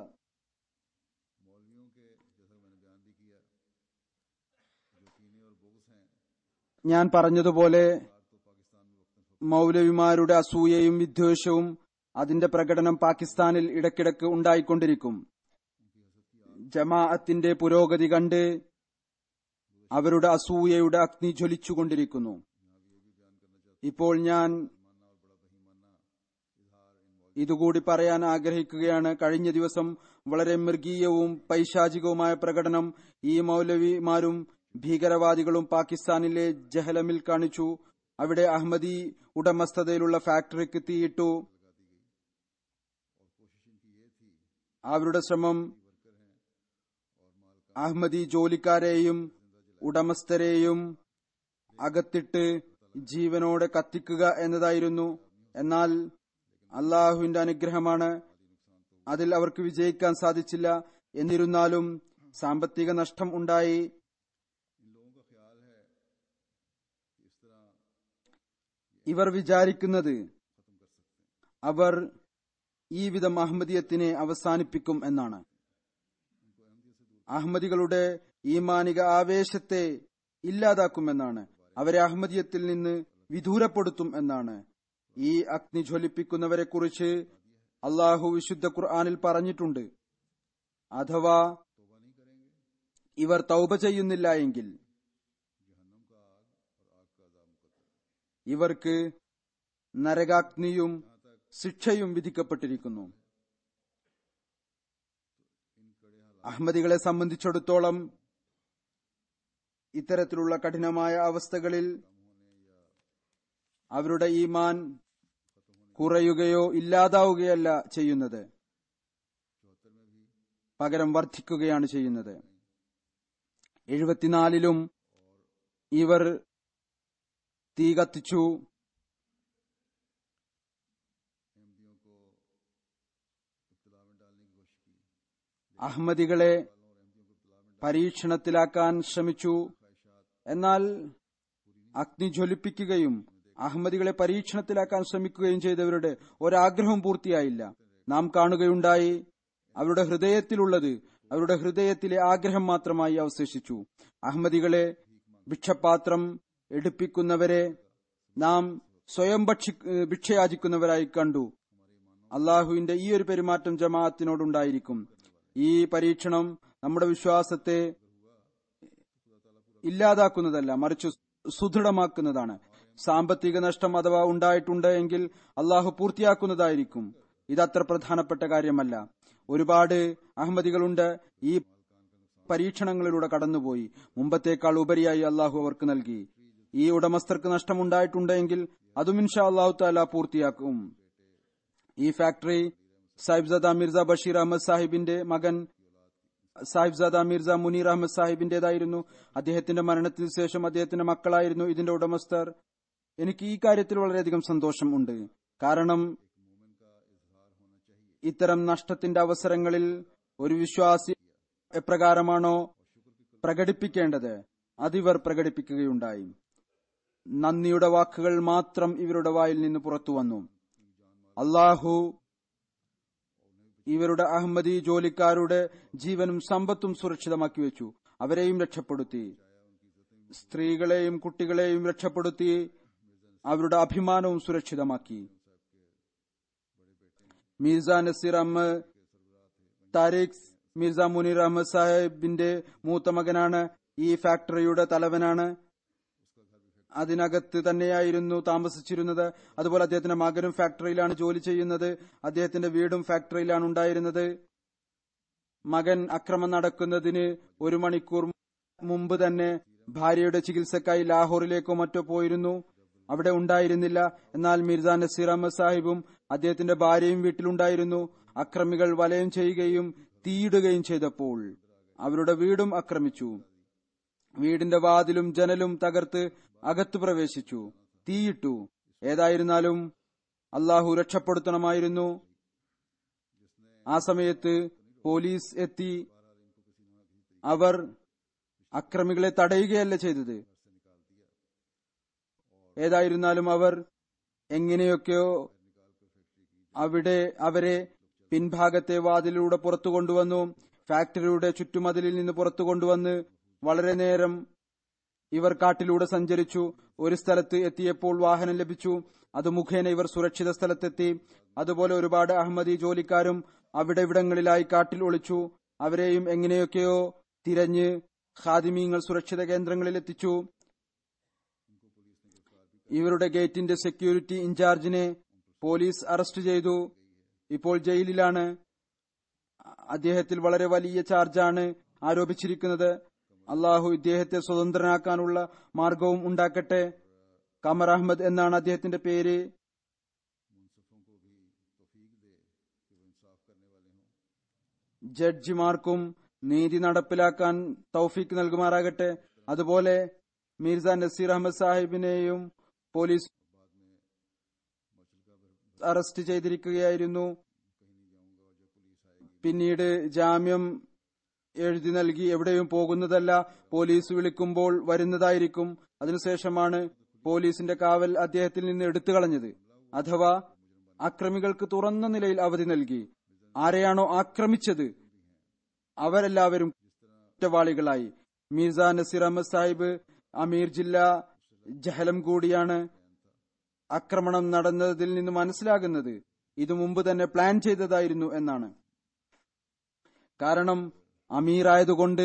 ഞാൻ പറഞ്ഞതുപോലെ മൗലവിമാരുടെ അസൂയയും വിദ്വേഷവും അതിന്റെ പ്രകടനം പാകിസ്ഥാനിൽ ഇടയ്ക്കിടയ്ക്ക് ഉണ്ടായിക്കൊണ്ടിരിക്കും. ജമാഅത്തിന്റെ പുരോഗതി കണ്ട് അവരുടെ അസൂയയുടെ അഗ്നി ജ്വലിച്ചുകൊണ്ടിരിക്കുന്നു. ഇപ്പോൾ ഞാൻ ഇതുകൂടി പറയാൻ ആഗ്രഹിക്കുകയാണ്. കഴിഞ്ഞ ദിവസം വളരെ മൃഗീയവും പൈശാചികവുമായ പ്രകടനം ഈ മൗലവിമാരും ഭീകരവാദികളും പാകിസ്ഥാനിലെ ജഹലമിൽ കാണിച്ചു. അവിടെ അഹമ്മദി ഉടമസ്ഥതയിലുള്ള ഫാക്ടറിക്ക് തീയിട്ടു. അവരുടെ ശ്രമം അഹമ്മദി ജോലിക്കാരെയും ഉടമസ്ഥരെയും അകത്തിട്ട് ജീവനോടെ കത്തിക്കുക എന്നതായിരുന്നു. എന്നാൽ അള്ളാഹുവിന്റെ അനുഗ്രഹമാണ്, അതിൽ അവർക്ക് വിജയിക്കാൻ സാധിച്ചില്ല. എന്നിരുന്നാലും സാമ്പത്തിക നഷ്ടം ഉണ്ടായി. ഇവർ വിചാരിക്കുന്നത് അവർ ഈ വിധം അഹമ്മദിയത്തിനെ അവസാനിപ്പിക്കും എന്നാണ്. അഹമ്മദികളുടെ ഈമാനിക ആവേശത്തെ ഇല്ലാതാക്കുമെന്നാണ്. അവരെ അഹമ്മദിയത്തിൽ നിന്ന് വിദൂരപ്പെടുത്തും എന്നാണ്. ഈ അഗ്നി ജ്വലിപ്പിക്കുന്നവരെ കുറിച്ച് അള്ളാഹു വിശുദ്ധ ഖുർആനിൽ പറഞ്ഞിട്ടുണ്ട്. അഥവാ ഇവർ തൗബ ചെയ്യുന്നില്ല എങ്കിൽ ഇവർക്ക് നരകാഗ്നിയും ശിക്ഷയും വിധിക്കപ്പെട്ടിരിക്കുന്നു. അഹമ്മദികളെ സംബന്ധിച്ചിടത്തോളം ഇത്തരത്തിലുള്ള കഠിനമായ അവസ്ഥകളിൽ അവരുടെ ഈമാൻ കുറയുകയോ ഇല്ലാതാവുകയല്ല ചെയ്യുന്നത്, പകരം വർദ്ധിക്കുകയാണ് ചെയ്യുന്നത്. എഴുപത്തിനാലിലും ഇവർ തീ കത്തിച്ചു. അഹമ്മദികളെ പരീക്ഷണത്തിലാക്കാൻ ശ്രമിച്ചു. എന്നാൽ അഗ്നി ജ്വലിപ്പിക്കുകയും അഹമ്മദികളെ പരീക്ഷണത്തിലാക്കാൻ ശ്രമിക്കുകയും ചെയ്തവരുടെ ഒരാഗ്രഹവും പൂർത്തിയായില്ല. നാം കാണുകയുണ്ടായി, അവരുടെ ഹൃദയത്തിലുള്ളത് അവരുടെ ഹൃദയത്തിലെ ആഗ്രഹം മാത്രമായി അവശേഷിച്ചു. അഹമ്മദികളെ ഭിക്ഷപാത്രം എടുപ്പിക്കുന്നവരെ നാം സ്വയം ഭക്ഷി ഭിക്ഷയാചിക്കുന്നവരായി കണ്ടു. അള്ളാഹുവിന്റെ ഈ ഒരു പെരുമാറ്റം ജമാഅത്തിനോടുണ്ടായിരിക്കും. ഈ പരീക്ഷണം നമ്മുടെ വിശ്വാസത്തെ ഇല്ലാതാക്കുന്നതല്ല, മറിച്ച് സുദൃഢമാക്കുന്നതാണ്. സാമ്പത്തിക നഷ്ടം അഥവാ ഉണ്ടായിട്ടുണ്ട് എങ്കിൽ അള്ളാഹു പൂർത്തിയാക്കുന്നതായിരിക്കും. ഇതത്ര പ്രധാനപ്പെട്ട കാര്യമല്ല. ഒരുപാട് അഹമ്മദികളുണ്ട് ഈ പരീക്ഷണങ്ങളിലൂടെ കടന്നുപോയി. മുമ്പത്തേക്കാൾ ഉപരിയായി അള്ളാഹു അവർക്ക് നൽകി. ഈ ഉടമസ്ഥർക്ക് നഷ്ടമുണ്ടായിട്ടുണ്ടെങ്കിൽ അതും ഇൻഷാ അള്ളാഹു തആല പൂർത്തിയാക്കും. ഈ ഫാക്ടറി സാഹിബ്സാദ മിർസ ബഷീർ അഹമ്മദ് സാഹിബിന്റെ മകൻ സാഹിബ്സാദ മിർസ മുനീർ അഹമ്മദ് സാഹിബിന്റേതായിരുന്നു. അദ്ദേഹത്തിന്റെ മരണത്തിന് ശേഷം അദ്ദേഹത്തിന്റെ മക്കളായിരുന്നു ഇതിന്റെ ഉടമസ്ഥർ. എനിക്ക് ഈ കാര്യത്തിൽ വളരെയധികം സന്തോഷം ഉണ്ട്. കാരണം ഇത്തരം നഷ്ടത്തിന്റെ അവസരങ്ങളിൽ ഒരു വിശ്വാസി എപ്രകാരമാണോ പ്രകടിപ്പിക്കേണ്ടത് അതിവർ പ്രകടിപ്പിക്കുകയുണ്ടായി. നന്ദിയുടെ വാക്കുകൾ മാത്രം ഇവരുടെ വായിൽ നിന്ന് പുറത്തു വന്നു. അള്ളാഹു ഇവരുടെ അഹമ്മദി ജോലിക്കാരുടെ ജീവനും സമ്പത്തും സുരക്ഷിതമാക്കി വെച്ചു. അവരെയും രക്ഷപ്പെടുത്തി, സ്ത്രീകളെയും കുട്ടികളെയും രക്ഷപ്പെടുത്തി, അവരുടെ അഭിമാനവും സുരക്ഷിതമാക്കി. മിർസ നസീർ അഹമ്മദ് താരിഖ് മിർസ മുനീർ അഹമ്മദ് സാഹിബിന്റെ മൂത്ത മകനാണ്. ഈ ഫാക്ടറിയുടെ തലവനാണ്. അതിനകത്ത് തന്നെയായിരുന്നു താമസിച്ചിരുന്നത്. അതുപോലെ അദ്ദേഹത്തിന്റെ മകനും ഫാക്ടറിയിലാണ് ജോലി ചെയ്യുന്നത്. അദ്ദേഹത്തിന്റെ വീടും ഫാക്ടറിയിലാണ് ഉണ്ടായിരുന്നത്. മകൻ അക്രമം നടക്കുന്നതിന് ഒരു മണിക്കൂർ മുമ്പ് തന്നെ ഭാര്യയുടെ ചികിത്സക്കായി ലാഹോറിലേക്കോ മറ്റോ പോയിരുന്നു. അവിടെ ഉണ്ടായിരുന്നില്ല. എന്നാൽ മിർസ നസീർ അഹമ്മദ് സാഹിബും അദ്ദേഹത്തിന്റെ ഭാര്യയും വീട്ടിലുണ്ടായിരുന്നു. അക്രമികൾ വലയം ചെയ്യുകയും തീയിടുകയും ചെയ്തപ്പോൾ അവരുടെ വീടും ആക്രമിച്ചു. വീടിന്റെ വാതിലും ജനലും തകർത്ത് അകത്തു പ്രവേശിച്ചു, തീയിട്ടു. ഏതായിരുന്നാലും അള്ളാഹു രക്ഷപ്പെടുത്തണമായിരുന്നു. ആ സമയത്ത് പോലീസ് എത്തി. അവർ അക്രമികളെ തടയുകയല്ല ചെയ്തത്. ഏതായിരുന്നാലും അവർ എങ്ങനെയൊക്കെയോ അവിടെ അവരെ പിൻഭാഗത്തെ വാതിലൂടെ പുറത്തു കൊണ്ടുവന്നു. ഫാക്ടറിയുടെ ചുറ്റുമതിലിൽ നിന്ന് പുറത്തു കൊണ്ടുവന്ന് വളരെ നേരം ഇവർ കാട്ടിലൂടെ സഞ്ചരിച്ചു. ഒരു സ്ഥലത്ത് എത്തിയപ്പോൾ വാഹനം ലഭിച്ചു. അത് മുഖേന ഇവർ സുരക്ഷിത സ്ഥലത്തെത്തി. അതുപോലെ ഒരുപാട് അഹമ്മദി ജോലിക്കാരും അവിടെ ഇവിടങ്ങളിലായി കാട്ടിൽ ഒളിച്ചു. അവരെയും എങ്ങനെയൊക്കെയോ തിരഞ്ഞ് ഖാദിമീങ്ങൾ സുരക്ഷിത കേന്ദ്രങ്ങളിൽ എത്തിച്ചു. ഇവരുടെ ഗേറ്റിന്റെ സെക്യൂരിറ്റി ഇൻചാർജിനെ പോലീസ് അറസ്റ്റ് ചെയ്തു. ഇപ്പോൾ ജയിലിലാണ്. അദ്ദേഹത്തിൽ വളരെ വലിയ ചാർജാണ് ആരോപിച്ചിരിക്കുന്നത്. അള്ളാഹു ഇദ്ദേഹത്തെ സ്വതന്ത്രനാക്കാനുള്ള മാർഗവും ഉണ്ടാക്കട്ടെ. കമർ അഹമ്മദ് എന്നാണ് അദ്ദേഹത്തിന്റെ പേര്. ജഡ്ജിമാർക്കും നീതി നടപ്പിലാക്കാൻ തൗഫീക്ക് നൽകുമാറാകട്ടെ. അതുപോലെ മിർസ നസീർ അഹമ്മദ് സാഹിബിനെയും പോലീസ് അറസ്റ്റ് ചെയ്തിരിക്കുകയായിരുന്നു. പിന്നീട് ജാമ്യം എഴുതി നൽകി. എവിടെയും പോകുന്നതല്ല, പോലീസ് വിളിക്കുമ്പോൾ വരുന്നതായിരിക്കും. അതിനുശേഷമാണ് പോലീസിന്റെ കാവൽ അദ്ദേഹത്തിൽ നിന്ന് എടുത്തു കളഞ്ഞത്. അഥവാ അക്രമികൾക്ക് തുറന്ന നിലയിൽ അവധി നൽകി. ആരെയാണോ ആക്രമിച്ചത് അവരെല്ലാവരും കുറ്റവാളികളായി. മിർസ നസീർ അഹമ്മദ് സാഹിബ് അമീർ ജില്ല ജഹലം കൂടിയാണ്. ആക്രമണം നടന്നതിൽ നിന്ന് മനസ്സിലാകുന്നത് ഇത് മുമ്പ് തന്നെ പ്ലാൻ ചെയ്തതായിരുന്നു എന്നാണ്. കാരണം അമീറായതുകൊണ്ട്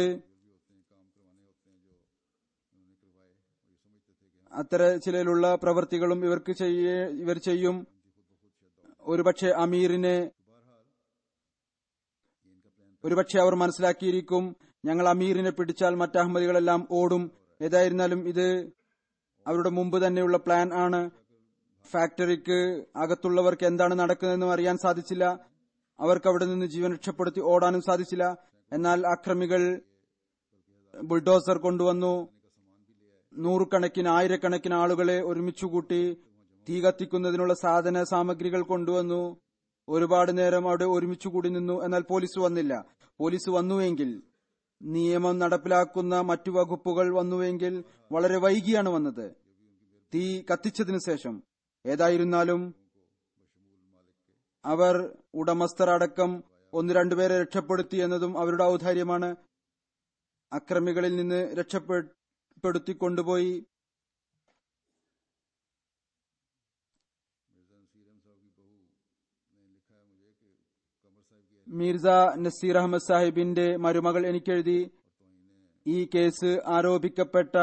അത്തരത്തിലുള്ള പ്രവൃത്തികളും ഇവർക്ക് ചെയ്യേ ഇവർ ചെയ്യും. ഒരുപക്ഷെ അമീറിനെ ഒരുപക്ഷെ അവർ മനസ്സിലാക്കിയിരിക്കും, ഞങ്ങൾ അമീറിനെ പിടിച്ചാൽ മറ്റ് അഹമ്മദികളെല്ലാം ഓടും. ഏതായിരുന്നാലും ഇത് അവരുടെ മുമ്പ് തന്നെയുള്ള പ്ലാൻ ആണ്. ഫാക്ടറിക്ക് അകത്തുള്ളവർക്ക് എന്താണ് നടക്കുന്നതെന്നും അറിയാൻ സാധിച്ചില്ല. അവർക്ക് അവിടെ നിന്ന് ജീവൻ രക്ഷപ്പെടുത്തി ഓടാനും സാധിച്ചില്ല. എന്നാൽ അക്രമികൾ ബുൾഡോസർ കൊണ്ടുവന്നു. നൂറുകണക്കിന് ആയിരക്കണക്കിന് ആളുകളെ ഒരുമിച്ചുകൂട്ടി തീ കത്തിക്കുന്നതിനുള്ള സാധന സാമഗ്രികൾ കൊണ്ടുവന്നു. ഒരുപാട് നേരം അവിടെ ഒരുമിച്ചുകൂടി നിന്നു. എന്നാൽ പോലീസ് വന്നില്ല. പോലീസ് വന്നുവെങ്കിൽ, നിയമം നടപ്പിലാക്കുന്ന മറ്റു വകുപ്പുകൾ വന്നുവെങ്കിൽ വളരെ വൈകിയാണ് വന്നത്, തീ കത്തിച്ചതിനു ശേഷം. ഏതായിരുന്നാലും അവർ ഉടമസ്ഥർ അടക്കം ഒന്ന് രണ്ടുപേരെ രക്ഷപ്പെടുത്തി എന്നതും അവരുടെ ഔദാര്യമാണ്. അക്രമികളിൽ നിന്ന് രക്ഷപ്പെടുത്തിക്കൊണ്ടുപോയി. മിർസ നസീർ അഹമ്മദ് സാഹിബിന്റെ മരുമകൾ എനിക്കെഴുതി, ഈ കേസ് ആരോപിക്കപ്പെട്ട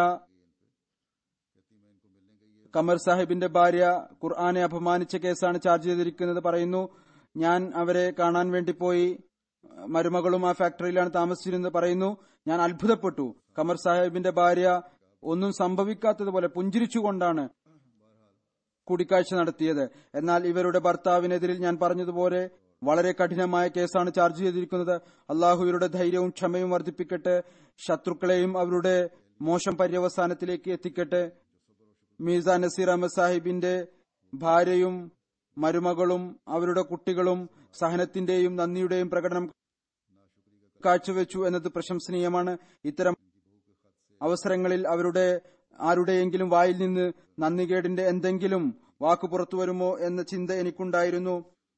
കമർ സാഹിബിന്റെ ഭാര്യ ഖുർആനെ അപമാനിച്ച കേസാണ് ചാർജ് ചെയ്തിരിക്കുന്നത്. പറയുന്നു, ഞാൻ അവരെ കാണാൻ വേണ്ടി പോയി. മരുമകളും ആ ഫാക്ടറിയിലാണ് താമസിച്ചിരുന്നത്. പറയുന്നു, ഞാൻ അത്ഭുതപ്പെട്ടു. കമർ സാഹിബിന്റെ ഭാര്യ ഒന്നും സംഭവിക്കാത്തതുപോലെ പുഞ്ചിരിച്ചുകൊണ്ടാണ് കൂടിക്കാഴ്ച നടത്തിയത്. എന്നാൽ ഇവരുടെ ഭർത്താവിനെതിരിൽ ഞാൻ പറഞ്ഞതുപോലെ വളരെ കഠിനമായ കേസാണ് ചാർജ് ചെയ്തിരിക്കുന്നത്. അള്ളാഹു ഇവരുടെ ധൈര്യവും ക്ഷമയും വർദ്ധിപ്പിക്കട്ടെ. ശത്രുക്കളെയും അവരുടെ മോശം പര്യവസാനത്തിലേക്ക് എത്തിക്കട്ടെ. മിർസ നസീർ അഹമ്മദ് സാഹിബിന്റെ ഭാര്യയും മരുമകളും അവരുടെ കുട്ടികളും സഹനത്തിന്റെയും നന്ദിയുടെയും പ്രകടനം കാഴ്ചവെച്ചു എന്നത് പ്രശംസനീയമാണ്. ഇത്തരം അവസരങ്ങളിൽ അവരുടെ ആരുടെയെങ്കിലും വായിൽ നിന്ന് നന്ദികേടിന്റെ എന്തെങ്കിലും വാക്ക് പുറത്തു വരുമോ എന്ന ചിന്ത എനിക്കുണ്ടായിരുന്നു.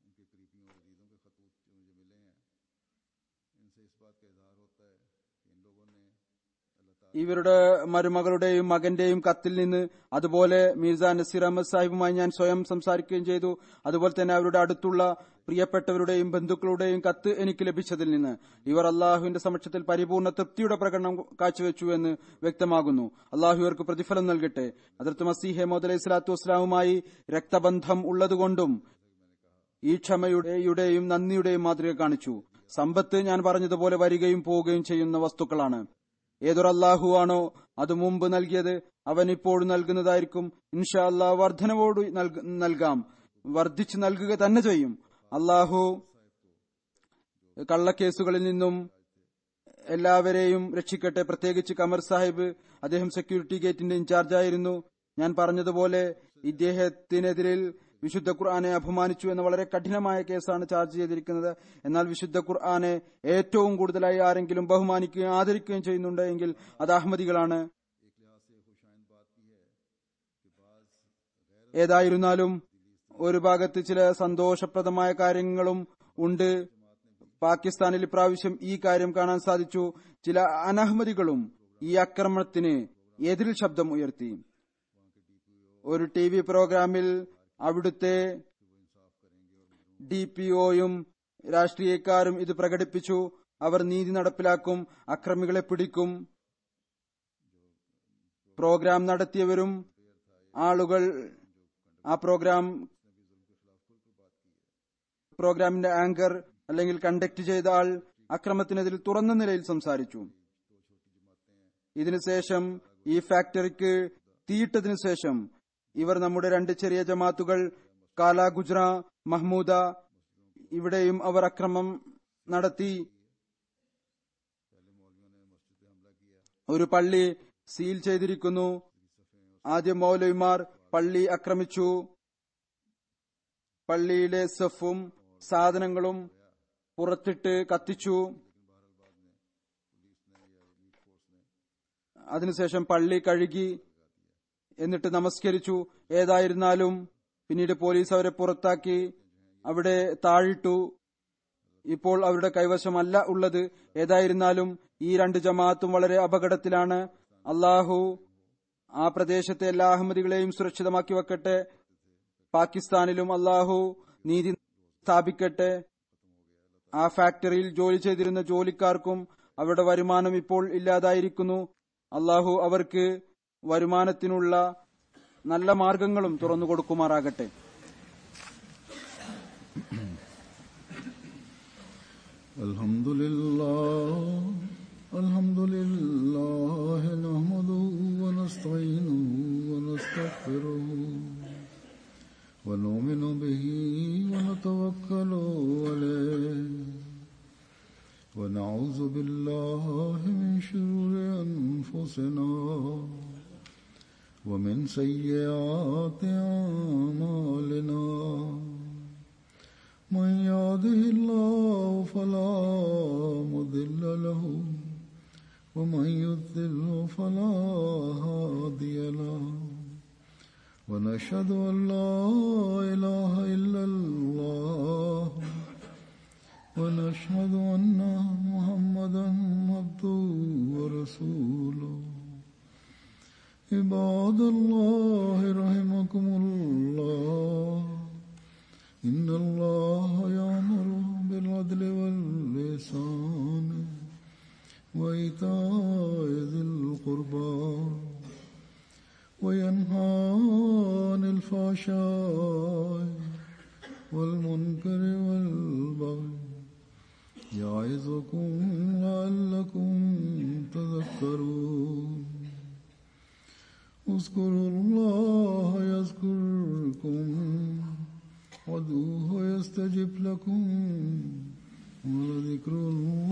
ഇവരുടെ മരുമകളുടെയും മകന്റെയും കത്തിൽ നിന്ന്, അതുപോലെ മിർസ നസീർ അഹമ്മദ് സാഹിബുമായി ഞാൻ സ്വയം സംസാരിക്കുകയും ചെയ്തു. അതുപോലെ തന്നെ അവരുടെ അടുത്തുള്ള പ്രിയപ്പെട്ടവരുടെയും ബന്ധുക്കളുടെയും കത്ത് എനിക്ക് ലഭിച്ചതിൽ നിന്ന് ഇവർ അള്ളാഹുവിന്റെ സമക്ഷത്തിൽ പരിപൂർണ തൃപ്തിയുടെ പ്രകടനം കാഴ്ചവെച്ചു എന്ന് വ്യക്തമാകുന്നു. അള്ളാഹു ഇവർക്ക് പ്രതിഫലം നൽകട്ടെ. ഹദ്റത്ത് മസീഹ് മൗഊദ് അലൈഹി സ്വലാത്തു വസ്സലാമുമായി രക്തബന്ധം ഉള്ളതുകൊണ്ടും ഈ ക്ഷമയുടെയും നന്ദിയുടെയും മാതൃക കാണിച്ചു. സമ്പത്ത് ഞാൻ പറഞ്ഞതുപോലെ വരികയും പോവുകയും ചെയ്യുന്ന വസ്തുക്കളാണ്. ഏതൊരു അള്ളാഹുവാണോ അത് മുമ്പ് നൽകിയത് അവൻ ഇപ്പോഴും നൽകുന്നതായിരിക്കും. ഇൻഷാ അല്ലാഹ് വർധനവോട് നൽകാം, വർദ്ധിച്ചു നൽകുക തന്നെ ചെയ്യും. അള്ളാഹു കള്ളക്കേസുകളിൽ നിന്നും എല്ലാവരെയും രക്ഷിക്കട്ടെ. പ്രത്യേകിച്ച് കമർ സാഹിബ്, അദ്ദേഹം സെക്യൂരിറ്റി ഗേറ്റിന്റെ ഇൻചാർജായിരുന്നു. ഞാൻ പറഞ്ഞതുപോലെ ഇദ്ദേഹത്തിനെതിരിൽ വിശുദ്ധ ഖുർആനെ അപമാനിച്ചു എന്ന വളരെ കഠിനമായ കേസാണ് ചാർജ് ചെയ്തിരിക്കുന്നത്. എന്നാൽ വിശുദ്ധ ഖുർആനെ ഏറ്റവും കൂടുതലായി ആരെങ്കിലും ബഹുമാനിക്കുകയും ആദരിക്കുകയും ചെയ്യുന്നുണ്ട് എങ്കിൽ അത് അഹമ്മദികളാണ്. ഏതായിരുന്നാലും ഒരു ഭാഗത്ത് ചില സന്തോഷപ്രദമായ കാര്യങ്ങളും ഉണ്ട്. പാകിസ്ഥാനിൽ ഇപ്രാവശ്യം ഈ കാര്യം കാണാൻ സാധിച്ചു. ചില അനഹമ്മദികളും ഈ ആക്രമണത്തിന് എതിരിൽ ശബ്ദം ഉയർത്തി. ഒരു ടി വി പ്രോഗ്രാമിൽ അവിടുത്തെ ഡി പി ഒയും രാഷ്ട്രീയക്കാരും ഇത് പ്രകടിപ്പിച്ചു. അവർ നീതി നടപ്പിലാക്കും, അക്രമികളെ പിടിക്കും. പ്രോഗ്രാം നടത്തിയവരും ആളുകൾ ആ പ്രോഗ്രാം പ്രോഗ്രാമിന്റെ ആങ്കർ അല്ലെങ്കിൽ കണ്ടക്ട് ചെയ്ത ആൾ അക്രമത്തിനെതിരെ തുറന്ന നിലയിൽ സംസാരിച്ചു. ഇതിനുശേഷം ഈ ഫാക്ടറിക്ക് തീയിട്ടതിനു ശേഷം ഇവർ നമ്മുടെ രണ്ട് ചെറിയ ജമാത്തുകൾ കാല ഗുജ്റ, മഹ്മൂദ, ഇവിടെയും അവർ അക്രമം നടത്തി. ഒരു പള്ളി സീൽ ചെയ്തിരിക്കുന്നു. ആദ്യം മൗലവിമാർ പള്ളി ആക്രമിച്ചു. പള്ളിയിലെ സഫും സാധനങ്ങളും പുറത്തിട്ട് കത്തിച്ചു. അതിനുശേഷം പള്ളി കഴുകി, എന്നിട്ട് നമസ്കരിച്ചു. ഏതായിരുന്നാലും പിന്നീട് പോലീസ് അവരെ പുറത്താക്കി, അവിടെ താഴിട്ടു. ഇപ്പോൾ അവരുടെ കൈവശമല്ല ഉള്ളത്. ഏതായിരുന്നാലും ഈ രണ്ട് ജമാഅത്തും വളരെ അപകടത്തിലാണ്. അള്ളാഹു ആ പ്രദേശത്തെ എല്ലാ അഹമ്മദികളെയും സുരക്ഷിതമാക്കി വെക്കട്ടെ. പാകിസ്ഥാനിലും അള്ളാഹു നീതി സ്ഥാപിക്കട്ടെ. ആ ഫാക്ടറിയിൽ ജോലി ചെയ്തിരുന്ന ജോലിക്കാർക്കും അവരുടെ വരുമാനം ഇപ്പോൾ ഇല്ലാതായിരിക്കുന്നു. അള്ളാഹു അവർക്ക് വരുമാനത്തിനുള്ള നല്ല മാർഗങ്ങളും തുറന്നു കൊടുക്കുമാറാകട്ടെ. അൽഹംദുലില്ലാഹ് അൽഹംദുലില്ലാഹ് നഹ്മദുഹു വനസ്തഈനുഹു വനസ്തഗ്ഫിറുഹു വനുഅ്മിനു ബിഹി വനതവക്കലു അലൈഹി ونعوذ بالله من شرور أنفسنا ومن سيئات أعمالنا من يهده الله فلا مضل له ومن يضلل فلا هادي له ونشهد أن لا إله إلا الله ونشهد أن محمدا عبده ورسوله عباد الله رحمكم الله إن الله يأمر بالعدل والإحسان وإيتاء ذي القربى وينهى عن الفحشاء والمنكر والبغي يعظكم لعلكم تذكرون اذكروا الله يذكركم وادعوه يستجب لكم ولذكر الله